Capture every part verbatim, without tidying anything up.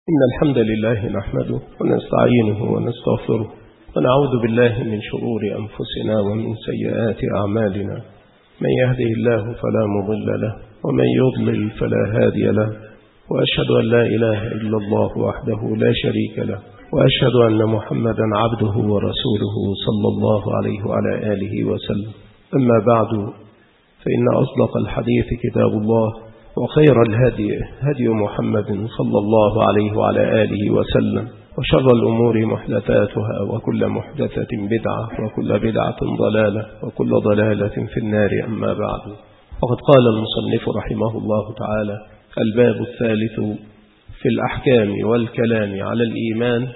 إن الحمد لله نحمده ونستعينه ونستغفره ونعوذ بالله من شرور أنفسنا ومن سيئات أعمالنا. من يهده الله فلا مضل له ومن يضلل فلا هادي له، وأشهد أن لا إله إلا الله وحده لا شريك له، وأشهد أن محمدا عبده ورسوله صلى الله عليه وعلى آله وسلم. أما بعد، فإن أصدق الحديث كتاب الله، وخير الهدي هدي محمد صلى الله عليه وعلى آله وسلم، وشر الأمور محدثاتها، وكل محدثة بدعة، وكل بدعة ضلالة، وكل ضلالة في النار. أما بعد، وقد قال المصنف رحمه الله تعالى: الباب الثالث في الأحكام والكلام على الإيمان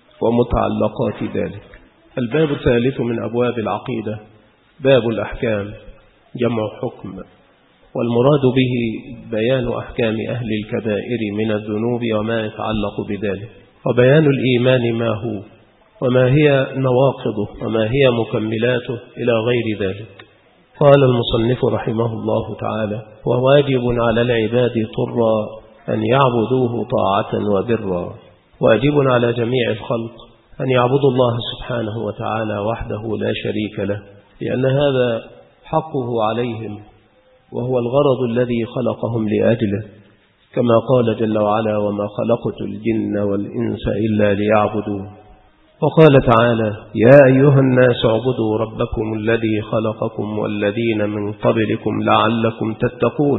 ومتعلقات ذلك. الباب الثالث من أبواب العقيدة باب الأحكام، جمع حكم، والمراد به بيان أحكام أهل الكبائر من الذنوب وما يتعلق بذلك، وبيان الإيمان ما هو وما هي نواقضه وما هي مكملاته إلى غير ذلك. قال المصنف رحمه الله تعالى: وواجب على العباد طرا أن يعبدوه طاعة وبرا. واجب على جميع الخلق أن يعبدوا الله سبحانه وتعالى وحده لا شريك له، لأن هذا حقه عليهم، وهو الغرض الذي خلقهم لأجله، كما قال جل وعلا: وما خلقت الجن والإنس إلا ليعبدون. وقال تعالى: يا أيها الناس اعبدوا ربكم الذي خلقكم والذين من قبلكم لعلكم تتقون.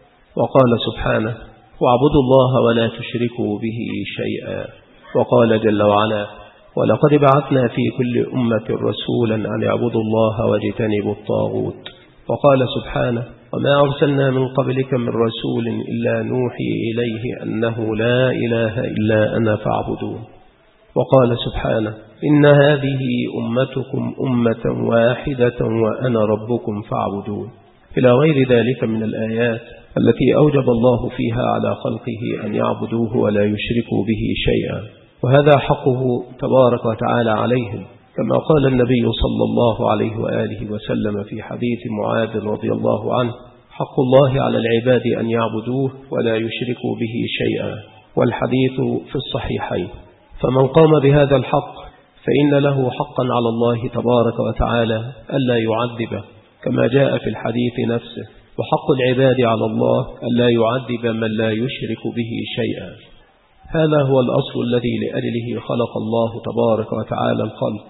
وقال سبحانه: واعبدوا الله ولا تشركوا به شيئا. وقال جل وعلا: ولقد بعثنا في كل أمة رسولا أن اعبدوا الله واجتنبوا الطاغوت. وقال سبحانه: وما أرسلنا من قبلك من رسول إلا نوحي إليه أنه لا إله إلا أنا فاعبدون. وقال سبحانه: إن هذه أمتكم أمة واحدة وأنا ربكم فاعبدون، إلى غير ذلك من الآيات التي أوجب الله فيها على خلقه أن يعبدوه ولا يشركوا به شيئا، وهذا حقه تبارك وتعالى عليهم، كما قال النبي صلى الله عليه وآله وسلم في حديث معاذ رضي الله عنه: حق الله على العباد أن يعبدوه ولا يشركوا به شيئا، والحديث في الصحيحين. فمن قام بهذا الحق فإن له حقا على الله تبارك وتعالى ألا يعذبه، كما جاء في الحديث نفسه: وحق العباد على الله ألا يعذب من لا يشرك به شيئا. هذا هو الأصل الذي لأجله خلق الله تبارك وتعالى الخلق،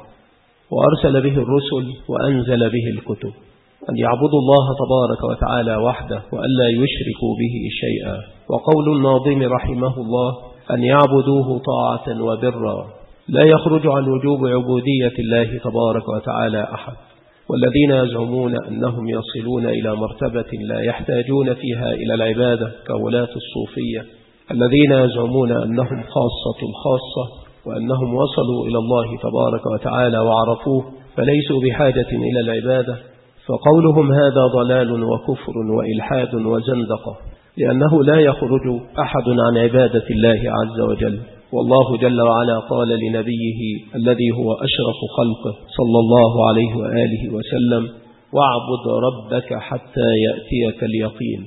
وأرسل به الرسل وأنزل به الكتب، أن يعبدوا الله تبارك وتعالى وحده وألا يشركوا به شيئا. وقول الناظم رحمه الله: أن يعبدوه طاعة وبرا، لا يخرج عن وجوب عبودية الله تبارك وتعالى أحد. والذين يزعمون أنهم يصلون إلى مرتبة لا يحتاجون فيها إلى العبادة كولاة الصوفية، الذين يزعمون أنهم خاصة الخاصة وأنهم وصلوا إلى الله تبارك وتعالى وعرفوه فليسوا بحاجة إلى العبادة، فقولهم هذا ضلال وكفر وإلحاد وزندقة، لأنه لا يخرج أحد عن عبادة الله عز وجل. والله جل وعلا قال لنبيه الذي هو أشرف خلقه صلى الله عليه وآله وسلم: واعبد ربك حتى يأتيك اليقين.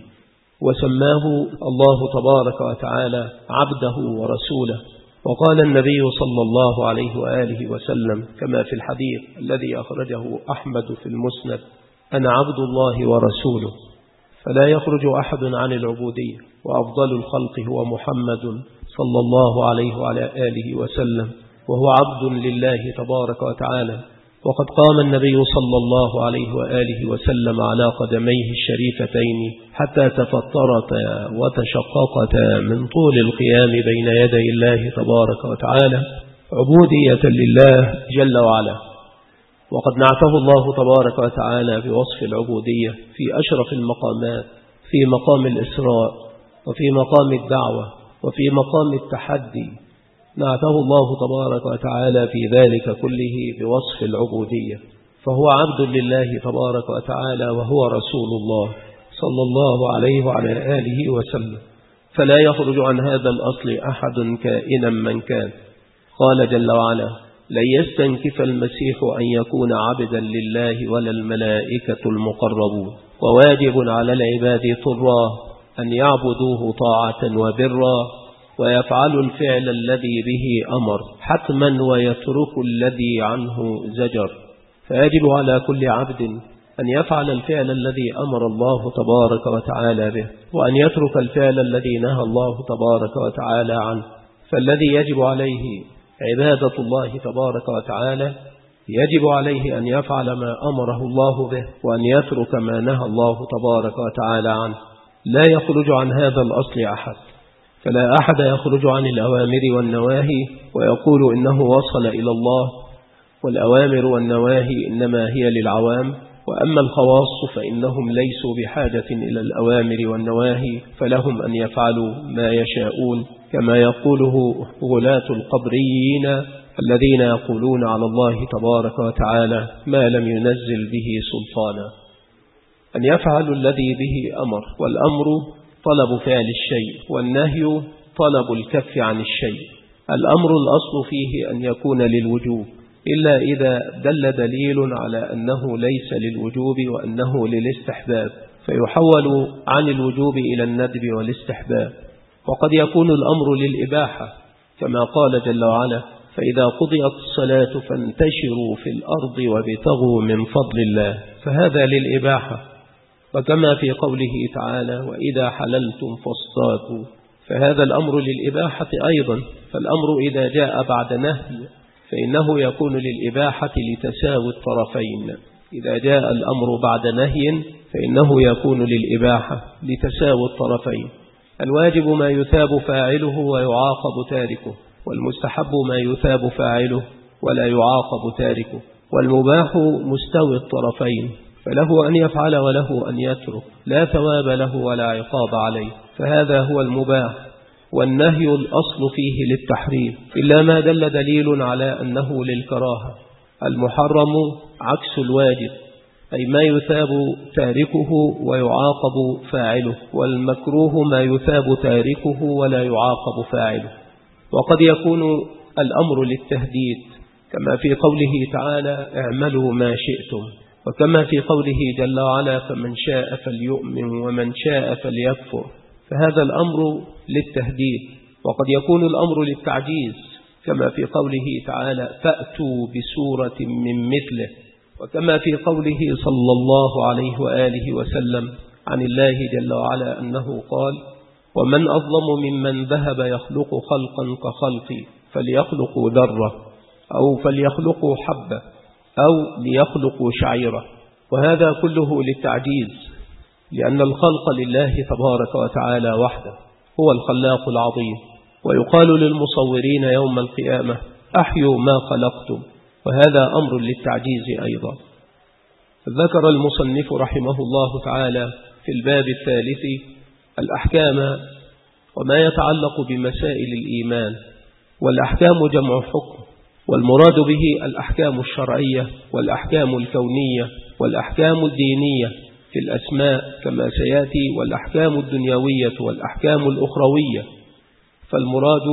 وسماه الله تبارك وتعالى عبده ورسوله. وقال النبي صلى الله عليه وآله وسلم كما في الحديث الذي أخرجه أحمد في المسند: أنا عبد الله ورسوله. فلا يخرج أحد عن العبودية، وأفضل الخلق هو محمد صلى الله عليه وعلى آله وسلم، وهو عبد لله تبارك وتعالى. وقد قام النبي صلى الله عليه وآله وسلم على قدميه الشريفتين حتى تفطرتا وتشققتا من طول القيام بين يدي الله تبارك وتعالى عبودية لله جل وعلا. وقد نعته الله تبارك وتعالى بوصف العبودية في أشرف المقامات، في مقام الإسراء، وفي مقام الدعوة، وفي مقام التحدي. نعته الله تبارك وتعالى في ذلك كله بوصف العبودية، فهو عبد لله تبارك وتعالى وهو رسول الله صلى الله عليه وعلى آله وسلم، فلا يخرج عن هذا الأصل أحد كائنا من كان. قال جل وعلا: لن يستنكف المسيح أن يكون عبدا لله ولا الملائكة المقربون. وواجب على العباد طرا أن يعبدوه طاعة وبرا، ويفعل الفعل الذي به أمر حتما ويترك الذي عنه زجر. فيجب على كل عبد أن يفعل الفعل الذي أمر الله تبارك وتعالى به، وأن يترك الفعل الذي نهى الله تبارك وتعالى عنه. فالذي يجب عليه عبادة الله تبارك وتعالى يجب عليه أن يفعل ما أمره الله به، وأن يترك ما نهى الله تبارك وتعالى عنه. لا يخرج عن هذا الأصل أحد، فلا أحد يخرج عن الأوامر والنواهي ويقول إنه وصل إلى الله، والأوامر والنواهي إنما هي للعوام، وأما الخواص فإنهم ليسوا بحاجة إلى الأوامر والنواهي، فلهم أن يفعلوا ما يشاءون، كما يقوله غلاة القبريين الذين يقولون على الله تبارك وتعالى ما لم ينزل به سلطانا. أن يفعل الذي به أمر، والأمر طلب فعل الشيء، والنهي طلب الكف عن الشيء. الأمر الأصل فيه أن يكون للوجوب، إلا إذا دل دليل على أنه ليس للوجوب وأنه للاستحباب، فيحول عن الوجوب إلى الندب والاستحباب. وقد يكون الأمر للإباحة، كما قال جل وعلا: فإذا قضيت الصلاة فانتشروا في الأرض وابتغوا من فضل الله، فهذا للإباحة. وكما في قوله تعالى: وإذا حللتم فاصطادوا، فهذا الأمر للإباحة أيضا. فالأمر إذا جاء بعد نهي فإنه يكون للإباحة لتساوي الطرفين، إذا جاء الأمر بعد نهي فإنه يكون للإباحة لتساوي الطرفين. الواجب ما يثاب فاعله ويعاقب تاركه، والمستحب ما يثاب فاعله ولا يعاقب تاركه، والمباح مستوي الطرفين، فله أن يفعل وله أن يترك، لا ثواب له ولا عقاب عليه، فهذا هو المباح. والنهي الأصل فيه للتحريم، إلا ما دل دليل على أنه للكراهة. المحرم عكس الواجب، أي ما يثاب تاركه ويعاقب فاعله، والمكروه ما يثاب تاركه ولا يعاقب فاعله. وقد يكون الأمر للتهديد، كما في قوله تعالى: اعملوا ما شئتم، وكما في قوله جل وعلا: فمن شاء فليؤمن ومن شاء فليكفر، فهذا الأمر للتهديد. وقد يكون الأمر للتعجيز، كما في قوله تعالى: فأتوا بسورة من مثله، وكما في قوله صلى الله عليه وآله وسلم عن الله جل وعلا أنه قال: ومن أظلم ممن ذهب يخلق خلقا كخلقي، فليخلقوا ذرة أو فليخلقوا حبة أو ليخلقوا شعيرة. وهذا كله للتعجيز، لأن الخلق لله تبارك وتعالى وحده، هو الخلاق العظيم. ويقال للمصورين يوم القيامة: أحيوا ما خلقتم، وهذا أمر للتعجيز أيضا. ذكر المصنف رحمه الله تعالى في الباب الثالث الأحكام وما يتعلق بمسائل الإيمان. والأحكام جمع حكم، والمراد به الأحكام الشرعية والأحكام الكونية والأحكام الدينية في الأسماء كما سيأتي، والأحكام الدنيوية والأحكام الأخروية. فالمراد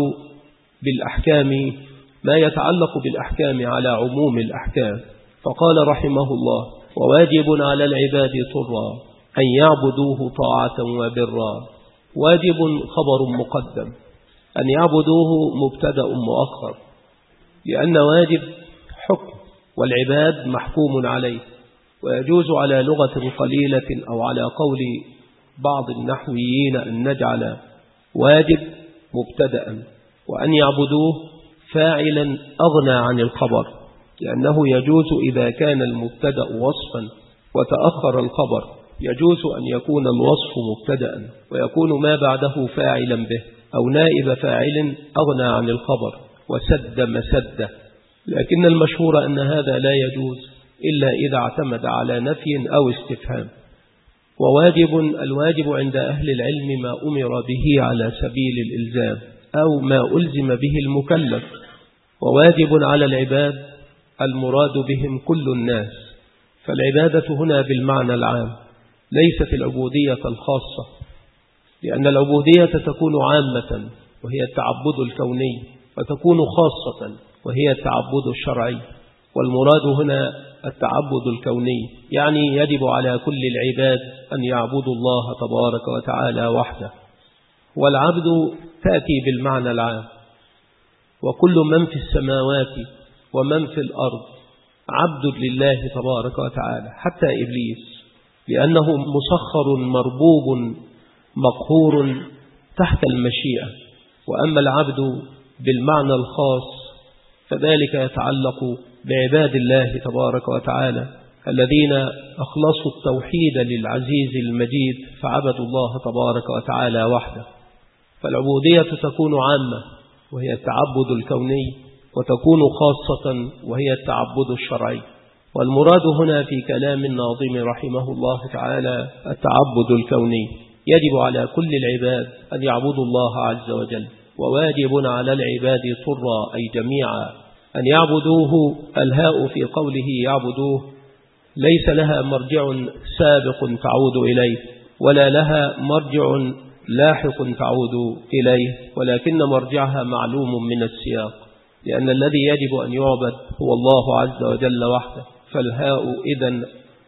بالأحكام ما يتعلق بالأحكام على عموم الأحكام. فقال رحمه الله: وواجب على العباد طرا أن يعبدوه طاعة وبرا. واجب خبر مقدم، أن يعبدوه مبتدأ مؤخر، لأن واجب حكم والعباد محكوم عليه. ويجوز على لغة قليلة أو على قول بعض النحويين أن نجعل واجب مبتدأ وأن يعبدوه فاعلا أغنى عن الخبر، لأنه يجوز إذا كان المبتدأ وصفا وتأخر الخبر، يجوز أن يكون الوصف مبتدأ ويكون ما بعده فاعلا به، أو نائب فاعل أغنى عن الخبر وسد مسده. لكن المشهور أن هذا لا يجوز إلا إذا اعتمد على نفي أو استفهام. وواجب الواجب عند أهل العلم ما أمر به على سبيل الإلزام أو ما ألزم به المكلف. وواجب على العباد المراد بهم كل الناس، فالعبادة هنا بالمعنى العام، ليست العبودية الخاصة، لأن العبودية تكون عامة وهي التعبد الكوني، وتكون خاصة وهي التعبد الشرعي. والمراد هنا التعبد الكوني، يعني يجب على كل العباد أن يعبدوا الله تبارك وتعالى وحده. والعبد تأتي بالمعنى العام، وكل من في السماوات ومن في الأرض عبد لله تبارك وتعالى حتى إبليس، لأنه مسخر مربوب مقهور تحت المشيئة. وأما العبد بالمعنى الخاص فذلك يتعلق بعباد الله تبارك وتعالى الذين أخلصوا التوحيد للعزيز المجيد فعبدوا الله تبارك وتعالى وحده. فالعبودية تكون عامة وهي التعبد الكوني، وتكون خاصة وهي التعبد الشرعي. والمراد هنا في كلام الناظم رحمه الله تعالى التعبد الكوني. يجب على كل العباد أن يعبدوا الله عز وجل، وواجب على العباد طرا أي جميعا أن يعبدوه. الهاء في قوله يعبدوه ليس لها مرجع سابق تعود إليه، ولا لها مرجع لاحق تعود إليه، ولكن مرجعها معلوم من السياق، لأن الذي يجب أن يعبد هو الله عز وجل وحده. فالهاء إذن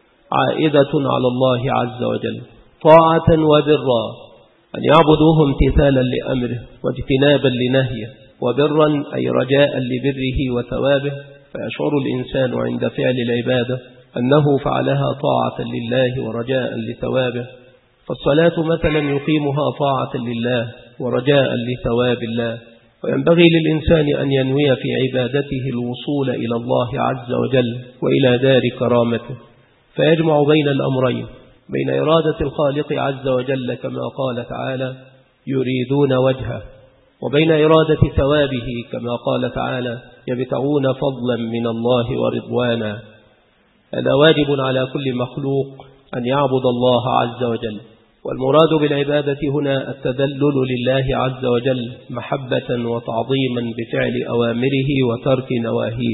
عائدة على الله عز وجل طاعة وبرا، أن يعبدوه امتثالا لأمره واجتنابا لنهيه، وبرا أي رجاء لبره وثوابه، فيشعر الإنسان عند فعل العبادة أنه فعلها طاعة لله ورجاء لثوابه. فالصلاة مثلا يقيمها طاعة لله ورجاء لثواب الله. وينبغي للإنسان أن ينوي في عبادته الوصول إلى الله عز وجل وإلى دار كرامته، فيجمع بين الأمرين، بين إرادة الخالق عز وجل كما قال تعالى يريدون وجهه، وبين إرادة ثوابه كما قال تعالى يبتغون فضلا من الله ورضوانا. هذا واجب على كل مخلوق أن يعبد الله عز وجل. والمراد بالعبادة هنا التذلل لله عز وجل محبة وتعظيما بفعل أوامره وترك نواهيه.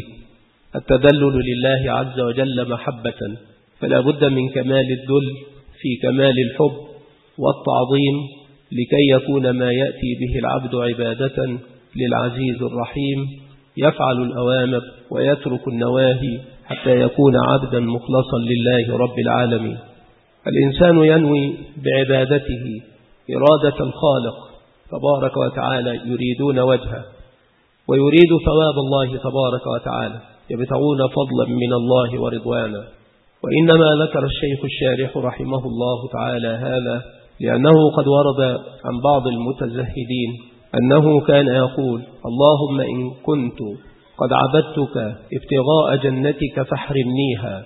التذلل لله عز وجل محبة، فلا بد من كمال الذل في كمال الحب والتعظيم لكي يكون ما يأتي به العبد عبادة للعزيز الرحيم، يفعل الأوامر ويترك النواهي حتى يكون عبدا مخلصا لله رب العالمين. الإنسان ينوي بعبادته إرادة الخالق تبارك وتعالى، يريدون وجهه ويريد ثواب الله تبارك وتعالى، يبتغون فضلا من الله ورضوانا. وإنما ذكر الشيخ الشارح رحمه الله تعالى هذا لأنه قد ورد عن بعض المتزهدين أنه كان يقول اللهم إن كنت قد عبدتك ابتغاء جنتك فاحرمنيها،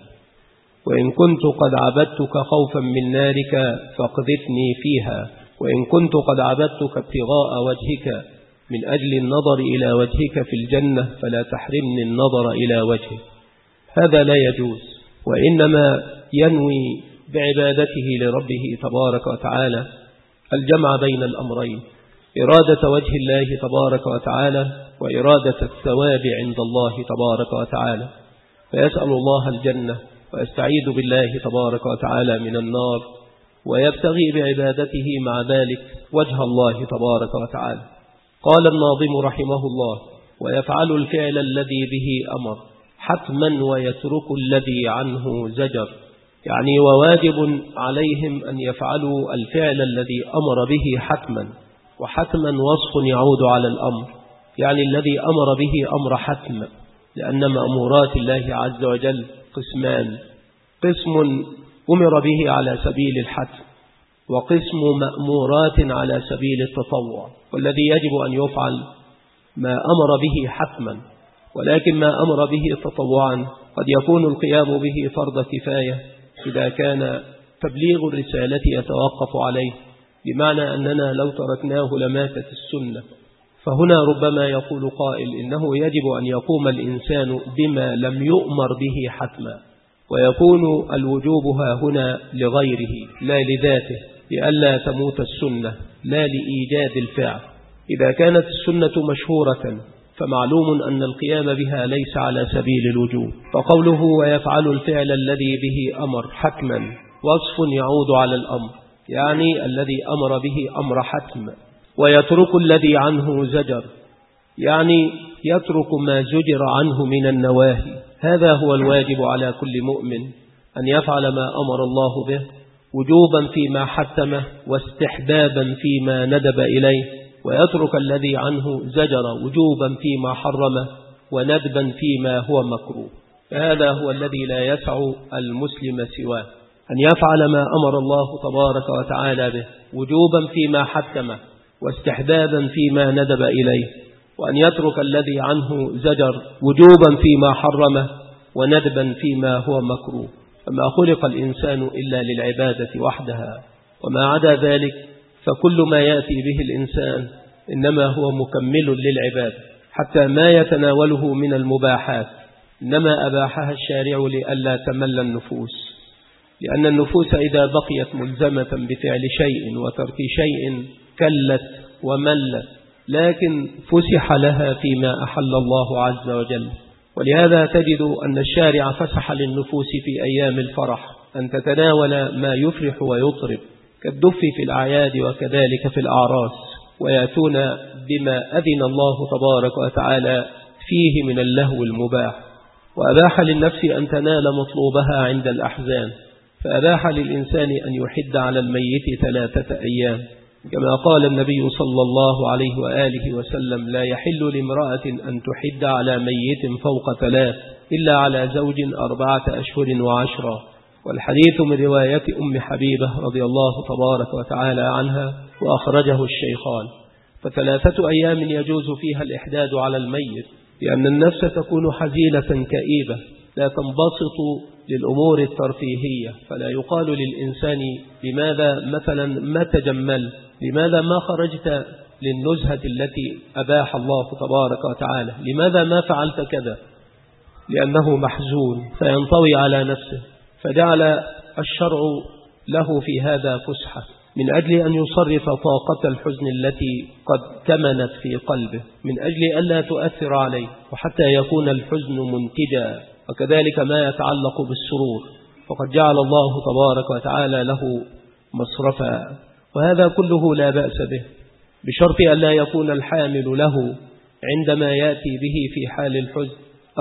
وإن كنت قد عبدتك خوفا من نارك فاقذفني فيها، وإن كنت قد عبدتك ابتغاء وجهك من أجل النظر إلى وجهك في الجنة فلا تحرمني النظر إلى وجهك. هذا لا يجوز، وإنما ينوي بعبادته لربه تبارك وتعالى الجمع بين الأمرين، إرادة وجه الله تبارك وتعالى وإرادة الثواب عند الله تبارك وتعالى، فيسأل الله الجنة ويستعيذ بالله تبارك وتعالى من النار، ويبتغي بعبادته مع ذلك وجه الله تبارك وتعالى. قال الناظم رحمه الله ويفعل الفعل الذي به أمر حتما ويترك الذي عنه زجر، يعني وواجب عليهم أن يفعلوا الفعل الذي أمر به حتما، وحتما وصف يعود على الأمر، يعني الذي أمر به أمر حتم، لأن مأمورات الله عز وجل قسمان، قسم أمر به على سبيل الحتم، وقسم مأمورات على سبيل التطوع. والذي يجب أن يفعل ما أمر به حتما، ولكن ما أمر به تطوعا قد يكون القيام به فرض كفاية إذا كان تبليغ الرسالة يتوقف عليه، بمعنى أننا لو تركناه لماتت السنة. فهنا ربما يقول قائل إنه يجب أن يقوم الإنسان بما لم يؤمر به حتما، ويكون الوجوب ها هنا لغيره لا لذاته، لئلا تموت السنة لا لإيجاد الفعل. إذا كانت السنة مشهورة فمعلوم أن القيام بها ليس على سبيل الوجوب. فقوله ويفعل الفعل الذي به أمر حتما وصف يعود على الأمر، يعني الذي أمر به أمر حتم، ويترك الذي عنه زجر، يعني يترك ما زجر عنه من النواهي. هذا هو الواجب على كل مؤمن، أن يفعل ما أمر الله به وجوبا فيما حتمه واستحبابا فيما ندب إليه، ويترك الذي عنه زجر وجوبا فيما حرمه وندبا فيما هو مكروه. هذا هو الذي لا يسع المسلم سواه، أن يفعل ما أمر الله تبارك وتعالى به وجوبا فيما حتمه واستحبابا فيما ندب إليه، وأن يترك الذي عنه زجر وجوبا فيما حرمه وندبا فيما هو مكروه. فما خلق الإنسان إلا للعبادة وحدها، وما عدا ذلك فكل ما يأتي به الإنسان إنما هو مكمل للعبادة، حتى ما يتناوله من المباحات إنما أباحها الشارع لئلا تمل النفوس، لأن النفوس إذا بقيت ملزمة بفعل شيء وترك شيء كلت وملت، لكن فسح لها فيما أحل الله عز وجل. ولهذا تجد أن الشارع فسح للنفوس في أيام الفرح أن تتناول ما يفرح ويطرب كالدف في الأعياد وكذلك في الأعراس، ويأتون بما أذن الله تبارك وتعالى فيه من اللهو المباح. وأباح للنفس أن تنال مطلوبها عند الأحزان، فأباح للإنسان أن يحد على الميت ثلاثة أيام، كما قال النبي صلى الله عليه وآله وسلم: لا يحل لامرأة أن تحد على ميت فوق ثلاث إلا على زوج أربعة أشهر وعشرة. والحديث من رواية أم حبيبة رضي الله تبارك وتعالى عنها، وأخرجه الشيخان. فثلاثة أيام يجوز فيها الإحداد على الميت، لأن النفس تكون حزينة كئيبة لا تنبسط للأمور الترفيهية، فلا يقال للإنسان لماذا مثلا ما تجمل، لماذا ما خرجت للنزهة التي أباح الله تبارك وتعالى، لماذا ما فعلت كذا، لأنه محزون فينطوي على نفسه. فجعل الشرع له في هذا فسحة من أجل أن يصرف طاقة الحزن التي قد كمنت في قلبه، من أجل ألا تؤثر عليه، وحتى يكون الحزن منتجا. وكذلك ما يتعلق بالسرور، فقد جعل الله تبارك وتعالى له مصرفا، وهذا كله لا بأس به، بشرط أن لا يكون الحامل له عندما يأتي به في حال الحزن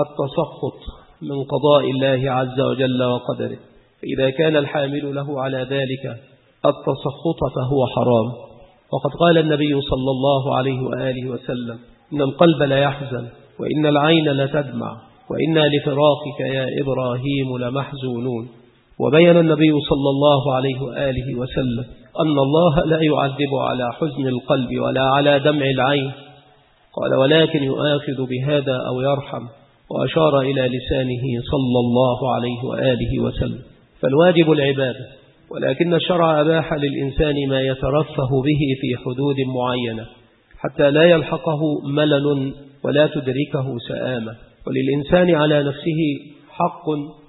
التسخط من قضاء الله عز وجل وقدره. فإذا كان الحامل له على ذلك التسخط فهو حرام. وقد قال النبي صلى الله عليه وآله وسلم: إن القلب لا يحزن وإن العين لتدمع وإنا لفراقك يا إبراهيم لمحزونون. وبين النبي صلى الله عليه وآله وسلم أن الله لا يعذب على حزن القلب ولا على دمع العين، قال: ولكن يؤاخذ بهذا أو يرحم، وأشار إلى لسانه صلى الله عليه وآله وسلم. فالواجب العبادة، ولكن الشرع أباح للإنسان ما يترفه به في حدود معينة حتى لا يلحقه ملل ولا تدركه سآمة. وللإنسان على نفسه حق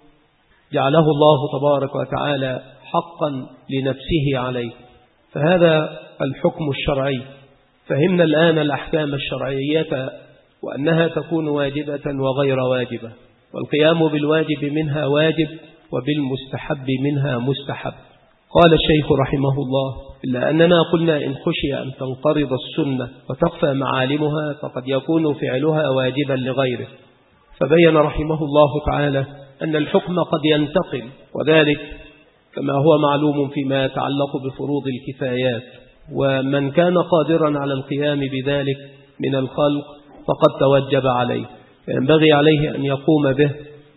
جعله الله تبارك وتعالى حقا لنفسه عليه، فهذا الحكم الشرعي. فهمنا الآن الأحكام الشرعية وأنها تكون واجبة وغير واجبة، والقيام بالواجب منها واجب وبالمستحب منها مستحب. قال الشيخ رحمه الله: إلا أننا قلنا إن خشي أن تنقرض السنة وتخفى معالمها فقد يكون فعلها واجبا لغيره. فبين رحمه الله تعالى أن الحكم قد ينتقل، وذلك كما هو معلوم فيما يتعلق بفروض الكفايات، ومن كان قادرا على القيام بذلك من الخلق فقد توجب عليه، فينبغي عليه أن يقوم به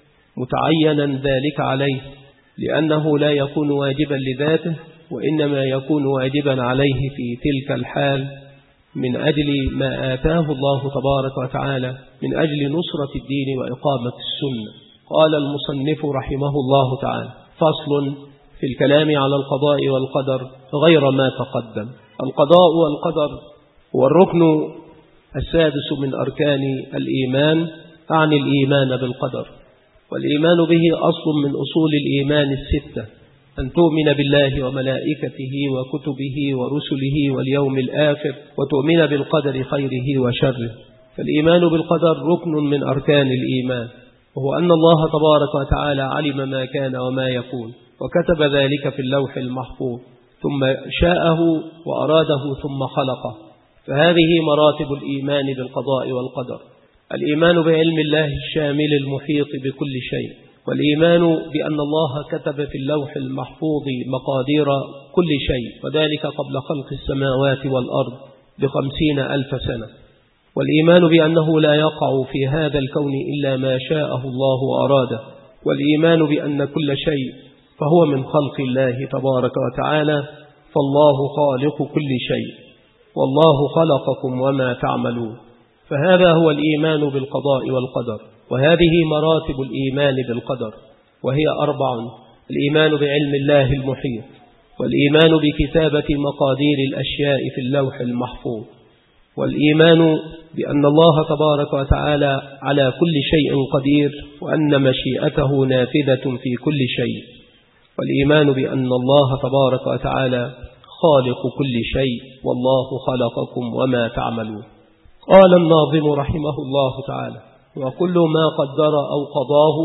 متعينا ذلك عليه، لأنه لا يكون واجبا لذاته، وإنما يكون واجبا عليه في تلك الحال من أجل ما آتاه الله تبارك وتعالى من أجل نصرة الدين وإقامة السنة. قال المصنف رحمه الله تعالى: فصل في الكلام على القضاء والقدر غير ما تقدم. القضاء والقدر هو الركن السادس من أركان الإيمان، أعني الإيمان بالقدر، والإيمان به أصل من أصول الإيمان الستة: أن تؤمن بالله وملائكته وكتبه ورسله واليوم الآخر، وتؤمن بالقدر خيره وشره. فالإيمان بالقدر ركن من أركان الإيمان، وهو أن الله تبارك وتعالى علم ما كان وما يكون، وكتب ذلك في اللوح المحفوظ، ثم شاءه وأراده ثم خلقه. فهذه مراتب الإيمان بالقضاء والقدر: الإيمان بعلم الله الشامل المحيط بكل شيء، والإيمان بأن الله كتب في اللوح المحفوظ مقادير كل شيء، وذلك قبل خلق السماوات والأرض بخمسين ألف سنة. والإيمان بأنه لا يقع في هذا الكون إلا ما شاءه الله وأراده. والإيمان بأن كل شيء فهو من خلق الله تبارك وتعالى، فالله خالق كل شيء، والله خلقكم وما تعملون. فهذا هو الإيمان بالقضاء والقدر، وهذه مراتب الإيمان بالقدر، وهي أربع: الإيمان بعلم الله المحيط، والإيمان بكتابة مقادير الأشياء في اللوح المحفوظ، والإيمان بأن الله تبارك وتعالى على كل شيء قدير، وأن مشيئته نافذة في كل شيء، والإيمان بأن الله تبارك وتعالى خالق كل شيء، والله خلقكم وما تعملون. قال الناظم رحمه الله تعالى: وكل ما قدر أو قضاه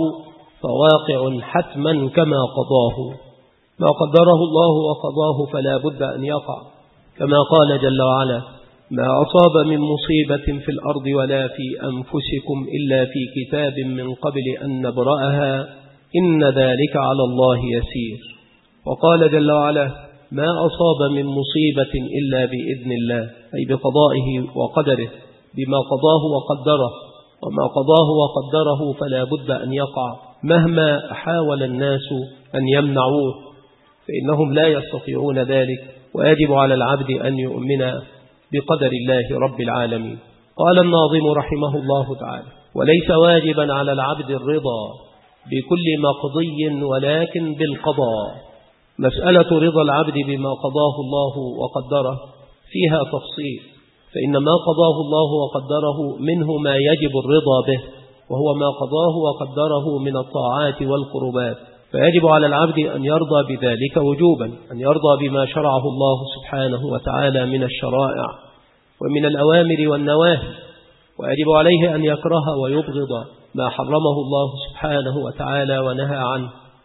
فواقع حتما كما قضاه. ما قدره الله وقضاه فلا بد أن يقع، كما قال جل وعلا: ما أصاب من مصيبة في الأرض ولا في أنفسكم إلا في كتاب من قبل أن نبرأها إن ذلك على الله يسير. وقال جل وعلا: ما أصاب من مصيبة إلا بإذن الله، أي بقضائه وقدره، بما قضاه وقدره، وما قضاه وقدره فلا بد أن يقع مهما حاول الناس أن يمنعوه، فإنهم لا يستطيعون ذلك، ويجب على العبد أن يؤمن بقدر الله رب العالمين. قال الناظم رحمه الله تعالى: وليس واجبا على العبد الرضا بكل مقضي ولكن بالقضاء. مسألة رضا العبد بما قضاه الله وقدره فيها تفصيل، فإن ما قضاه الله وقدره منه ما يجب الرضا به، وهو ما قضاه وقدره من الطاعات والقربات، فيجب على العبد أن يرضى بذلك وجوبا، أن يرضى بما شرعه الله سبحانه وتعالى من الشرائع ومن الأوامر والنواهي، ويجب عليه أن يكره ويبغض ما حرمه الله سبحانه وتعالى ونهى عنه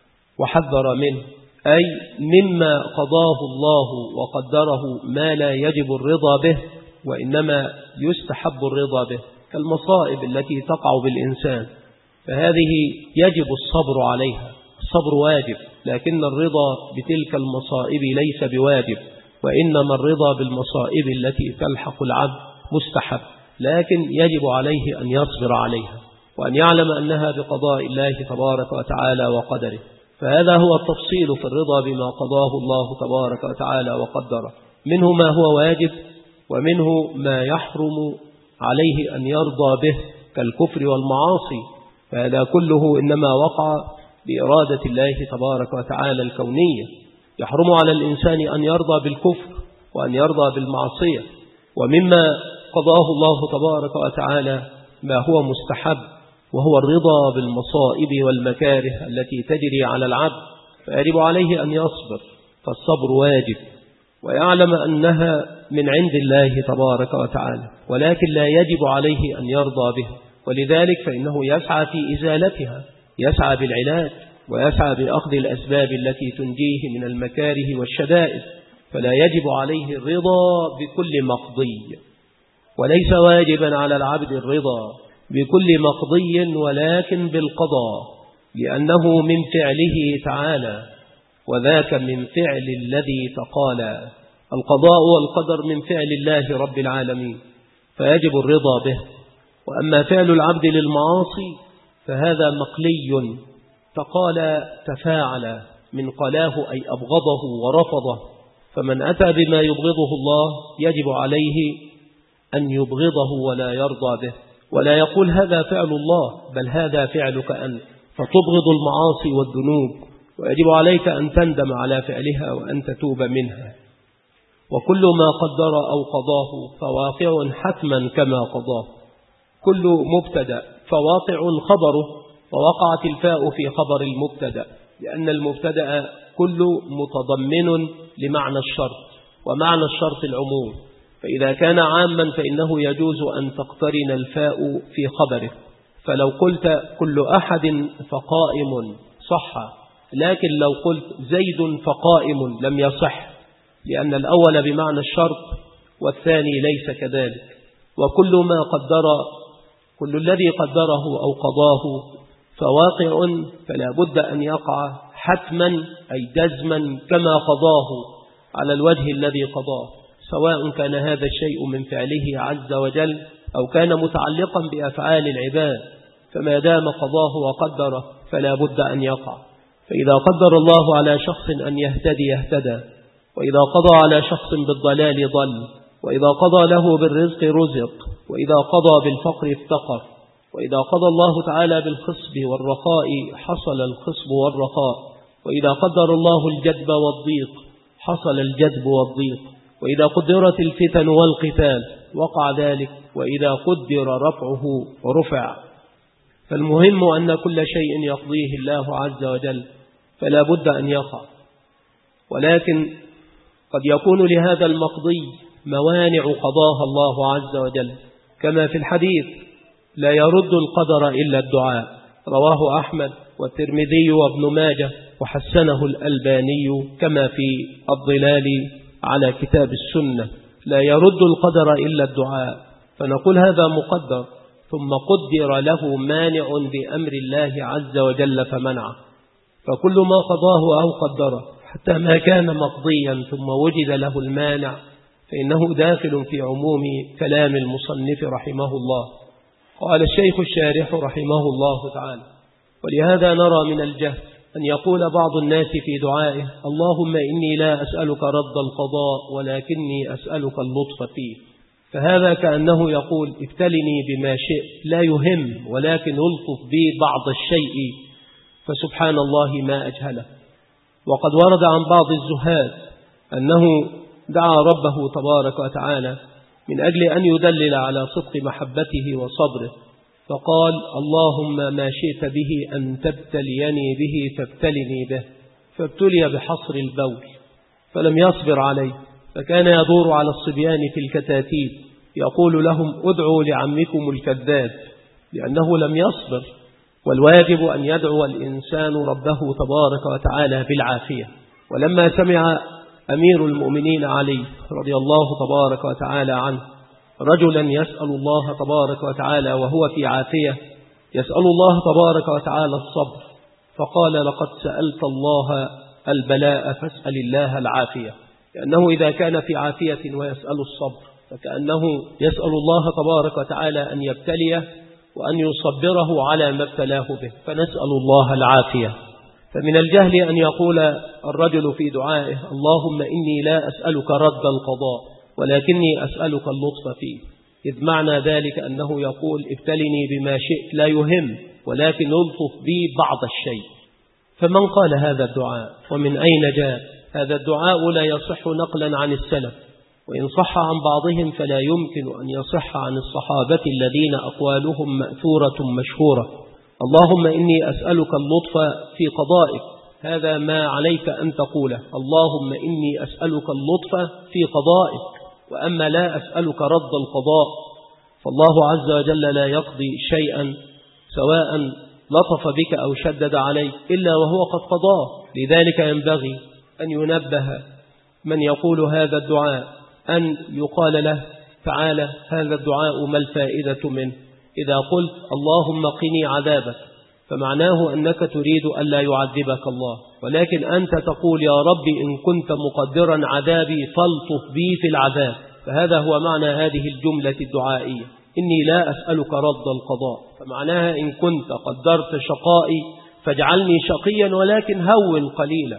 وحذر منه، أي مما قضاه الله وقدره ما لا يجب الرضا به، وإنما يستحب الرضا به، كالمصائب التي تقع بالإنسان، فهذه يجب الصبر عليها، الصبر واجب، لكن الرضا بتلك المصائب ليس بواجب، وإنما الرضا بالمصائب التي تلحق العبد مستحب، لكن يجب عليه أن يصبر عليها، وأن يعلم أنها بقضاء الله تبارك وتعالى وقدره. فهذا هو التفصيل في الرضا بما قضاه الله تبارك وتعالى وقدره، منه ما هو واجب، ومنه ما يحرم عليه أن يرضى به كالكفر والمعاصي، فهذا كله إنما وقع بإرادة الله تبارك وتعالى الكونية. يحرم على الإنسان أن يرضى بالكفر وأن يرضى بالمعصية، ومما قضاه الله تبارك وتعالى ما هو مستحب، وهو الرضا بالمصائب والمكاره التي تجري على العبد، فيجب عليه أن يصبر، فالصبر واجب، ويعلم أنها من عند الله تبارك وتعالى، ولكن لا يجب عليه أن يرضى بها، ولذلك فإنه يسعى في إزالتها، يسعى بالعلاج، ويسعى بأخذ الأسباب التي تنجيه من المكاره والشدائد، فلا يجب عليه الرضا بكل مقضي. وليس واجبا على العبد الرضا بكل مقضي ولكن بالقضاء، لأنه من فعله تعالى، وذاك من فعل الذي تقالى. القضاء والقدر من فعل الله رب العالمين، فيجب الرضا به. وأما فعل العبد للمعاصي فهذا مقلي، تقال تفاعل من قلاه، أي أبغضه ورفضه، فمن أتى بما يبغضه الله يجب عليه أن يبغضه ولا يرضى به، ولا يقول هذا فعل الله، بل هذا فعلك أنت، فتبغض المعاصي والذنوب، ويجب عليك أن تندم على فعلها وأن تتوب منها. وكل ما قدر أو قضاه فواقع حتما كما قضاه. كل مبتدأ فواقع خبره، ووقعت الفاء في خبر المبتدأ، لأن المبتدأ كل متضمن لمعنى الشرط، ومعنى الشرط العموم، فإذا كان عاما فإنه يجوز أن تقترن الفاء في خبره، فلو قلت كل أحد فقائم صح، لكن لو قلت زيد فقائم لم يصح، لأن الأول بمعنى الشرط والثاني ليس كذلك. وكل ما قدر، كل الذي قدره أو قضاه فواقع فلا بد أن يقع حتما أي جزما كما قضاه على الوجه الذي قضاه، سواء كان هذا الشيء من فعله عز وجل أو كان متعلقا بأفعال العباد، فما دام قضاه وقدره فلا بد أن يقع. فإذا قدر الله على شخص أن يهتدي اهتدى، وإذا قضى على شخص بالضلال ضل، وإذا قضى له بالرزق رزق، وإذا قضى بالفقر افتقر، وإذا قضى الله تعالى بالخصب والرخاء حصل الخصب والرخاء، وإذا قدر الله الجدب والضيق حصل الجدب والضيق، وإذا قدرت الفتن والقتال وقع ذلك، وإذا قدر رفعه رفع. فالمهم أن كل شيء يقضيه الله عز وجل فلا بد أن يقع، ولكن قد يكون لهذا المقضي موانع قضاها الله عز وجل، كما في الحديث: لا يرد القدر إلا الدعاء، رواه أحمد والترمذي وابن ماجه وحسنه الألباني كما في الظلال على كتاب السنة. لا يرد القدر إلا الدعاء، فنقول هذا مقدر ثم قدر له مانع بأمر الله عز وجل فمنعه. فكل ما قضاه أو قدره حتى ما كان مقضيا ثم وجد له المانع فإنه داخل في عموم كلام المصنف رحمه الله. قال الشيخ الشارح رحمه الله تعالى: ولهذا نرى من الجهل أن يقول بعض الناس في دعائه: اللهم إني لا أسألك رد القضاء ولكني أسألك اللطف فيه. فهذا كأنه يقول: ابتلني بما شئت لا يهم، ولكن ألطف بي بعض الشيء. فسبحان الله ما أجهله. وقد ورد عن بعض الزهاد أنه دعا ربه تبارك وتعالى من أجل أن يدلل على صدق محبته وصبره، فقال: اللهم ما شئت به أن تبتليني به فابتلني به، فابتلي بحصر البول فلم يصبر عليه، فكان يدور على الصبيان في الكتاتيب يقول لهم: ادعوا لعمكم الكذاب، لأنه لم يصبر. والواجب أن يدعو الإنسان ربه تبارك وتعالى بالعافية. ولما سمع أمير المؤمنين علي رضي الله تبارك وتعالى عنه رجلا يسأل الله تبارك وتعالى وهو في عافية، يسأل الله تبارك وتعالى الصبر، فقال: لقد سألت الله البلاء فاسأل الله العافية. لأنه إذا كان في عافية ويسأل الصبر فكأنه يسأل الله تبارك وتعالى أن يبتليه وأن يصبره على ما ابتلاه به، فنسأل الله العافية. فمن الجهل أن يقول الرجل في دعائه: اللهم إني لا أسألك رد القضاء ولكني أسألك اللطف فيه، إذ معنى ذلك أنه يقول: ابتلني بما شئت لا يهم، ولكن ألطف بي بعض الشيء. فمن قال هذا الدعاء ومن أين جاء؟ هذا الدعاء لا يصح نقلا عن السلف، وإن صح عن بعضهم فلا يمكن أن يصح عن الصحابة الذين أقوالهم مأثورة مشهورة. اللهم إني أسألك اللطف في قضائك، هذا ما عليك أن تقوله: اللهم إني أسألك اللطف في قضائك. وأما لا أسألك رد القضاء، فالله عز وجل لا يقضي شيئا سواء لطف بك أو شدد عليك إلا وهو قد قضاه. لذلك ينبغي أن ينبه من يقول هذا الدعاء أن يقال له: تعالى هذا الدعاء ما الفائدة منه؟ إذا قلت اللهم قني عذابك فمعناه أنك تريد ألا يعذبك الله، ولكن أنت تقول: يا رب إن كنت مقدرا عذابي فالطف بي في العذاب. فهذا هو معنى هذه الجملة الدعائية: إني لا أسألك رد القضاء، فمعناها إن كنت قدرت شقائي فاجعلني شقيا ولكن هون قليلا.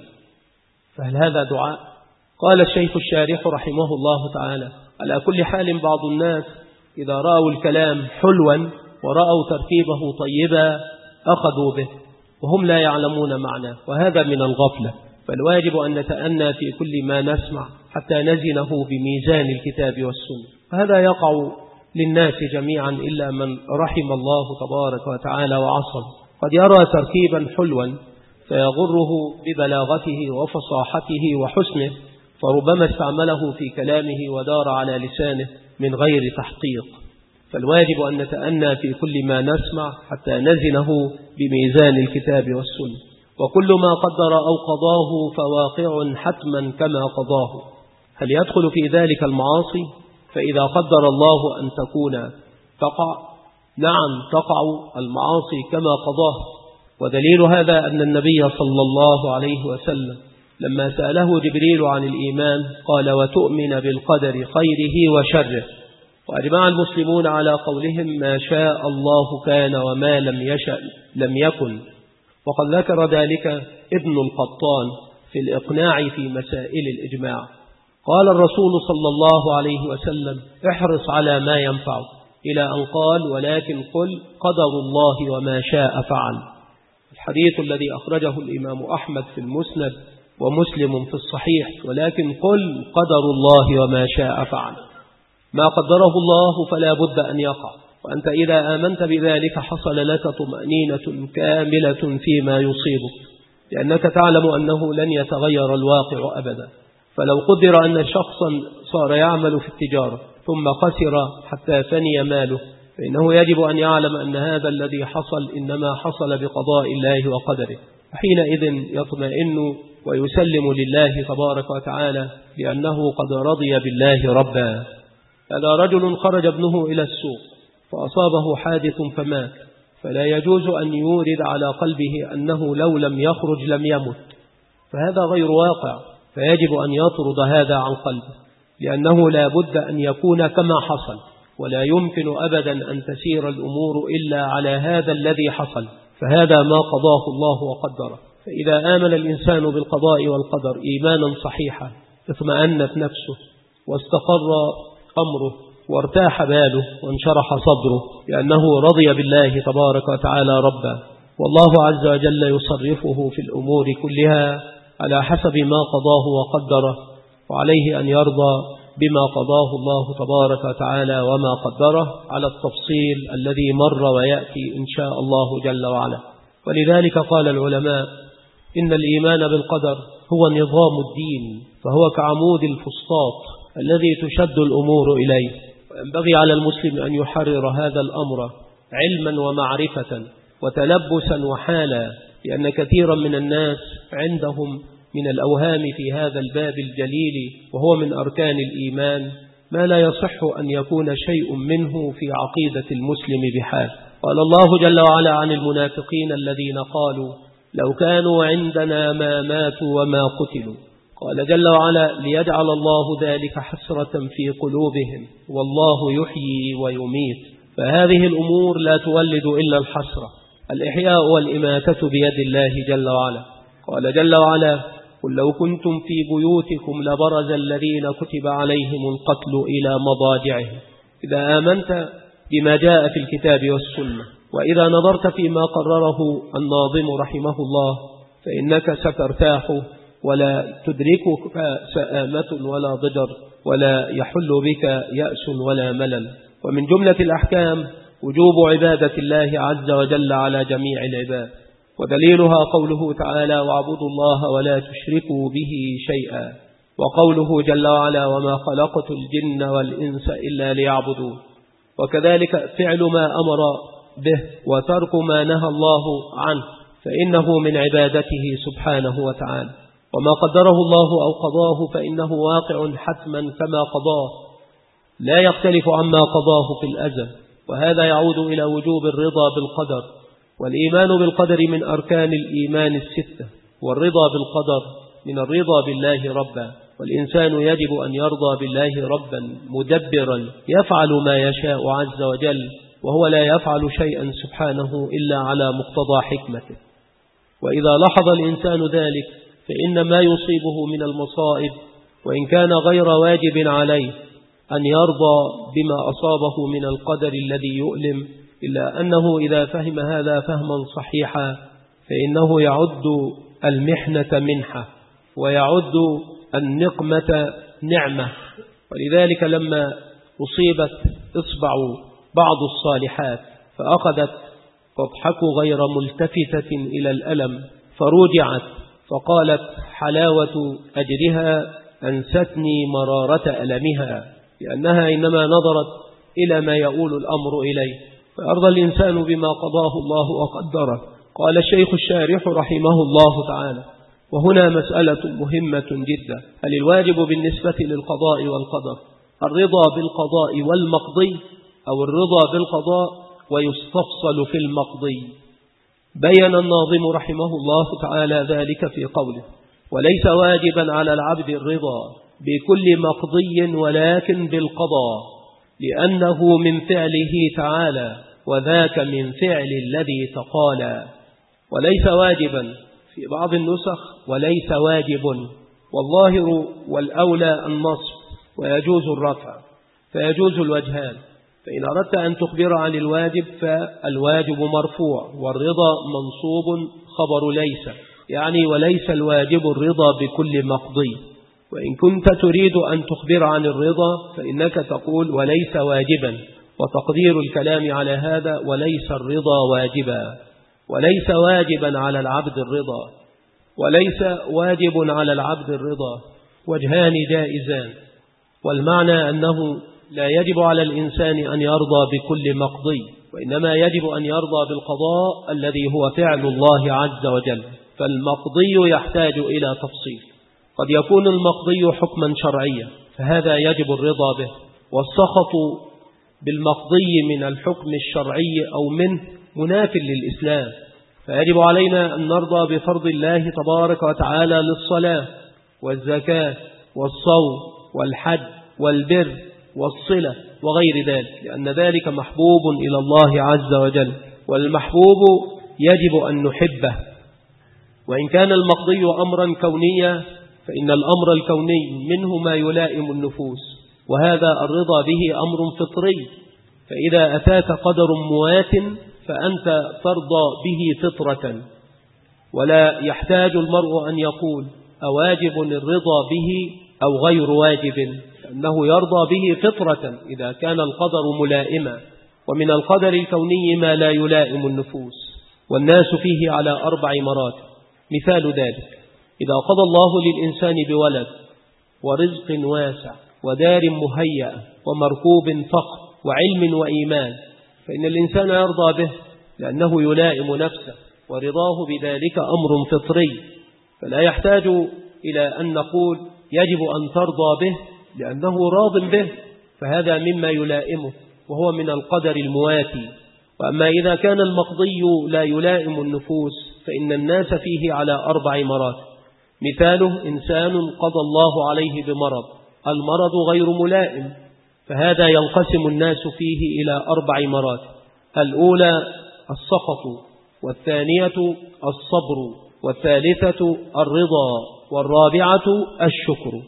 فهل هذا دعاء؟ قال الشيخ الشارح رحمه الله تعالى: على كل حال بعض الناس إذا رأوا الكلام حلوا ورأوا تركيبه طيبا أخذوا به وهم لا يعلمون معناه، وهذا من الغفلة. فالواجب أن نتأنى في كل ما نسمع حتى نزنه بميزان الكتاب والسنة. هذا يقع للناس جميعا إلا من رحم الله تبارك وتعالى وعصم. قد يرى تركيبا حلوا فيغره ببلاغته وفصاحته وحسنه، فربما استعمله في كلامه ودار على لسانه من غير تحقيق. فالواجب أن نتأنى في كل ما نسمع حتى نزنه بميزان الكتاب والسنة. وكل ما قدر أو قضاه فواقع حتما كما قضاه. هل يدخل في ذلك المعاصي؟ فإذا قدر الله أن تكون تقع، نعم تقع المعاصي كما قضاه، ودليل هذا أن النبي صلى الله عليه وسلم لما سأله جبريل عن الإيمان قال وتؤمن بالقدر خيره وشره. وأجمع المسلمون على قولهم ما شاء الله كان وما لم يشأ لم يكن. وقد ذكر ذلك ابن القطان في الإقناع في مسائل الإجماع. قال الرسول صلى الله عليه وسلم احرص على ما ينفع، إلى أن قال ولكن قل قدر الله وما شاء فعل. الحديث الذي أخرجه الإمام أحمد في المسند ومسلم في الصحيح، ولكن قل قدر الله وما شاء فعل. ما قدره الله فلا بد أن يقع، وأنت إذا آمنت بذلك حصل لك طمأنينة كاملة فيما يصيبك، لأنك تعلم أنه لن يتغير الواقع أبدا. فلو قدر أن شخصا صار يعمل في التجارة ثم خسر حتى فني ماله، فإنه يجب أن يعلم أن هذا الذي حصل إنما حصل بقضاء الله وقدره، حينئذ يطمئن ويسلم لله تبارك وتعالى لأنه قد رضي بالله ربا. هذا رجل خرج ابنه إلى السوق فأصابه حادث فمات، فلا يجوز أن يورد على قلبه أنه لو لم يخرج لم يمت، فهذا غير واقع، فيجب أن يطرد هذا عن قلبه، لأنه لا بد أن يكون كما حصل، ولا يمكن أبدا أن تسير الأمور إلا على هذا الذي حصل، فهذا ما قضاه الله وقدره. فإذا آمن الإنسان بالقضاء والقدر إيمانا صحيحا اطمأنت نفسه واستقر أمره وارتاح باله وانشرح صدره، لأنه رضي بالله تبارك وتعالى ربا. والله عز وجل يصرفه في الأمور كلها على حسب ما قضاه وقدره، وعليه أن يرضى بما قضاه الله تبارك وتعالى وما قدره على التفصيل الذي مر ويأتي إن شاء الله جل وعلا. ولذلك قال العلماء إن الإيمان بالقدر هو نظام الدين، فهو كعمود الفسطاط الذي تشد الأمور إليه، وينبغي على المسلم أن يحرر هذا الأمر علما ومعرفة وتلبسا وحالا، لأن كثيرا من الناس عندهم من الأوهام في هذا الباب الجليل وهو من أركان الإيمان ما لا يصح أن يكون شيء منه في عقيدة المسلم بحال. قال الله جل وعلا عن المنافقين الذين قالوا لو كانوا عندنا ما ماتوا وما قتلوا، قال جل وعلا ليجعل الله ذلك حسرة في قلوبهم والله يحيي ويميت، فهذه الأمور لا تولد إلا الحسرة. الإحياء والإماتة بيد الله جل وعلا. قال جل وعلا قل لو كنتم في بيوتكم لبرز الذين كتب عليهم القتل إلى مضاجعهم. إذا آمنت بما جاء في الكتاب والسنة، وإذا نظرت فيما قرره الناظم رحمه الله، فإنك سترتاح ولا تدركك سآمة ولا ضجر، ولا يحل بك يأس ولا ملل. ومن جملة الأحكام وجوب عبادة الله عز وجل على جميع العباد، ودليلها قوله تعالى واعبدوا الله ولا تشركوا به شيئا، وقوله جل وعلا وما خلقت الجن والإنس إلا ليعبدون. وكذلك فعل ما أمر به وترك ما نهى الله عنه، فإنه من عبادته سبحانه وتعالى. وما قدره الله أو قضاه فإنه واقع حتما كما قضاه، لا يختلف عما قضاه في الأزل، وهذا يعود إلى وجوب الرضا بالقدر. والإيمان بالقدر من أركان الإيمان الستة، والرضا بالقدر من الرضا بالله ربا. والإنسان يجب أن يرضى بالله ربا مدبرا يفعل ما يشاء عز وجل، وهو لا يفعل شيئا سبحانه إلا على مقتضى حكمته. وإذا لاحظ الإنسان ذلك فإن ما يصيبه من المصائب وإن كان غير واجب عليه أن يرضى بما أصابه من القدر الذي يؤلم، إلا أنه إذا فهم هذا فهما صحيحا فإنه يعد المحنة منحة ويعد النقمة نعمة. ولذلك لما أصيبت إصبع بعض الصالحات فأخذت تضحك غير ملتفتة إلى الألم، فرجعت فقالت حلاوة أجرها أنستني مرارة ألمها، لأنها إنما نظرت إلى ما يؤول الأمر إليه. فأرضى الإنسان بما قضاه الله وقدره. قال الشيخ الشارح رحمه الله تعالى وهنا مسألة مهمة جدا: هل الواجب بالنسبة للقضاء والقدر الرضا بالقضاء والمقضي، أو الرضا بالقضاء ويستفصل في المقضي؟ بين الناظم رحمه الله تعالى ذلك في قوله: وليس واجبا على العبد الرضا بكل مقضي ولكن بالقضاء، لأنه من فعله تعالى وذاك من فعل الذي تقالى. وليس واجبا في بعض النسخ وليس واجب، والظاهر والأولى النصب ويجوز الرفع، فيجوز الوجهان. فإن أردت أن تخبر عن الواجب فالواجب مرفوع والرضا منصوب خبر ليس، يعني وليس الواجب الرضا بكل مقضي. وإن كنت تريد أن تخبر عن الرضا فإنك تقول وليس واجبا، وتقدير الكلام على هذا وليس الرضا واجبا. وليس واجبا على العبد الرضا، وليس واجب على العبد الرضا وجهان جائزان، والمعنى أنه لا يجب على الإنسان أن يرضى بكل مقضي، وإنما يجب أن يرضى بالقضاء الذي هو فعل الله عز وجل. فالمقضي يحتاج إلى تفصيل، قد يكون المقضي حكما شرعيا فهذا يجب الرضا به، والسخط بالمقضي من الحكم الشرعي أو منه مناف للإسلام، فيجب علينا أن نرضى بفرض الله تبارك وتعالى للصلاة والزكاة والصوم والحج والبر والصلة وغير ذلك، لأن ذلك محبوب إلى الله عز وجل، والمحبوب يجب أن نحبه. وإن كان المقضي أمرا كونيا فإن الأمر الكوني منه ما يلائم النفوس، وهذا الرضا به أمر فطري، فإذا أتاك قدر موات فأنت ترضى به فطرة، ولا يحتاج المرء أن يقول أواجب الرضا به أو غير واجب، لأنه يرضى به فطرة إذا كان القدر ملائما. ومن القدر الكوني ما لا يلائم النفوس، والناس فيه على أربع مراتب. مثال ذلك: إذا قضى الله للإنسان بولد ورزق واسع ودار مهيئة ومركوب فخر وعلم وإيمان، فإن الإنسان يرضى به لأنه يلائم نفسه، ورضاه بذلك أمر فطري، فلا يحتاج إلى أن نقول يجب أن ترضى به لأنه راض به، فهذا مما يلائمه وهو من القدر المواتي. وأما إذا كان المقضي لا يلائم النفوس فإن الناس فيه على أربع مراتب. مثاله: إنسان قضى الله عليه بمرض، المرض غير ملائم، فهذا ينقسم الناس فيه إلى أربع مراتب: الأولى السخط، والثانية الصبر، والثالثة الرضا، والرابعة الشكر.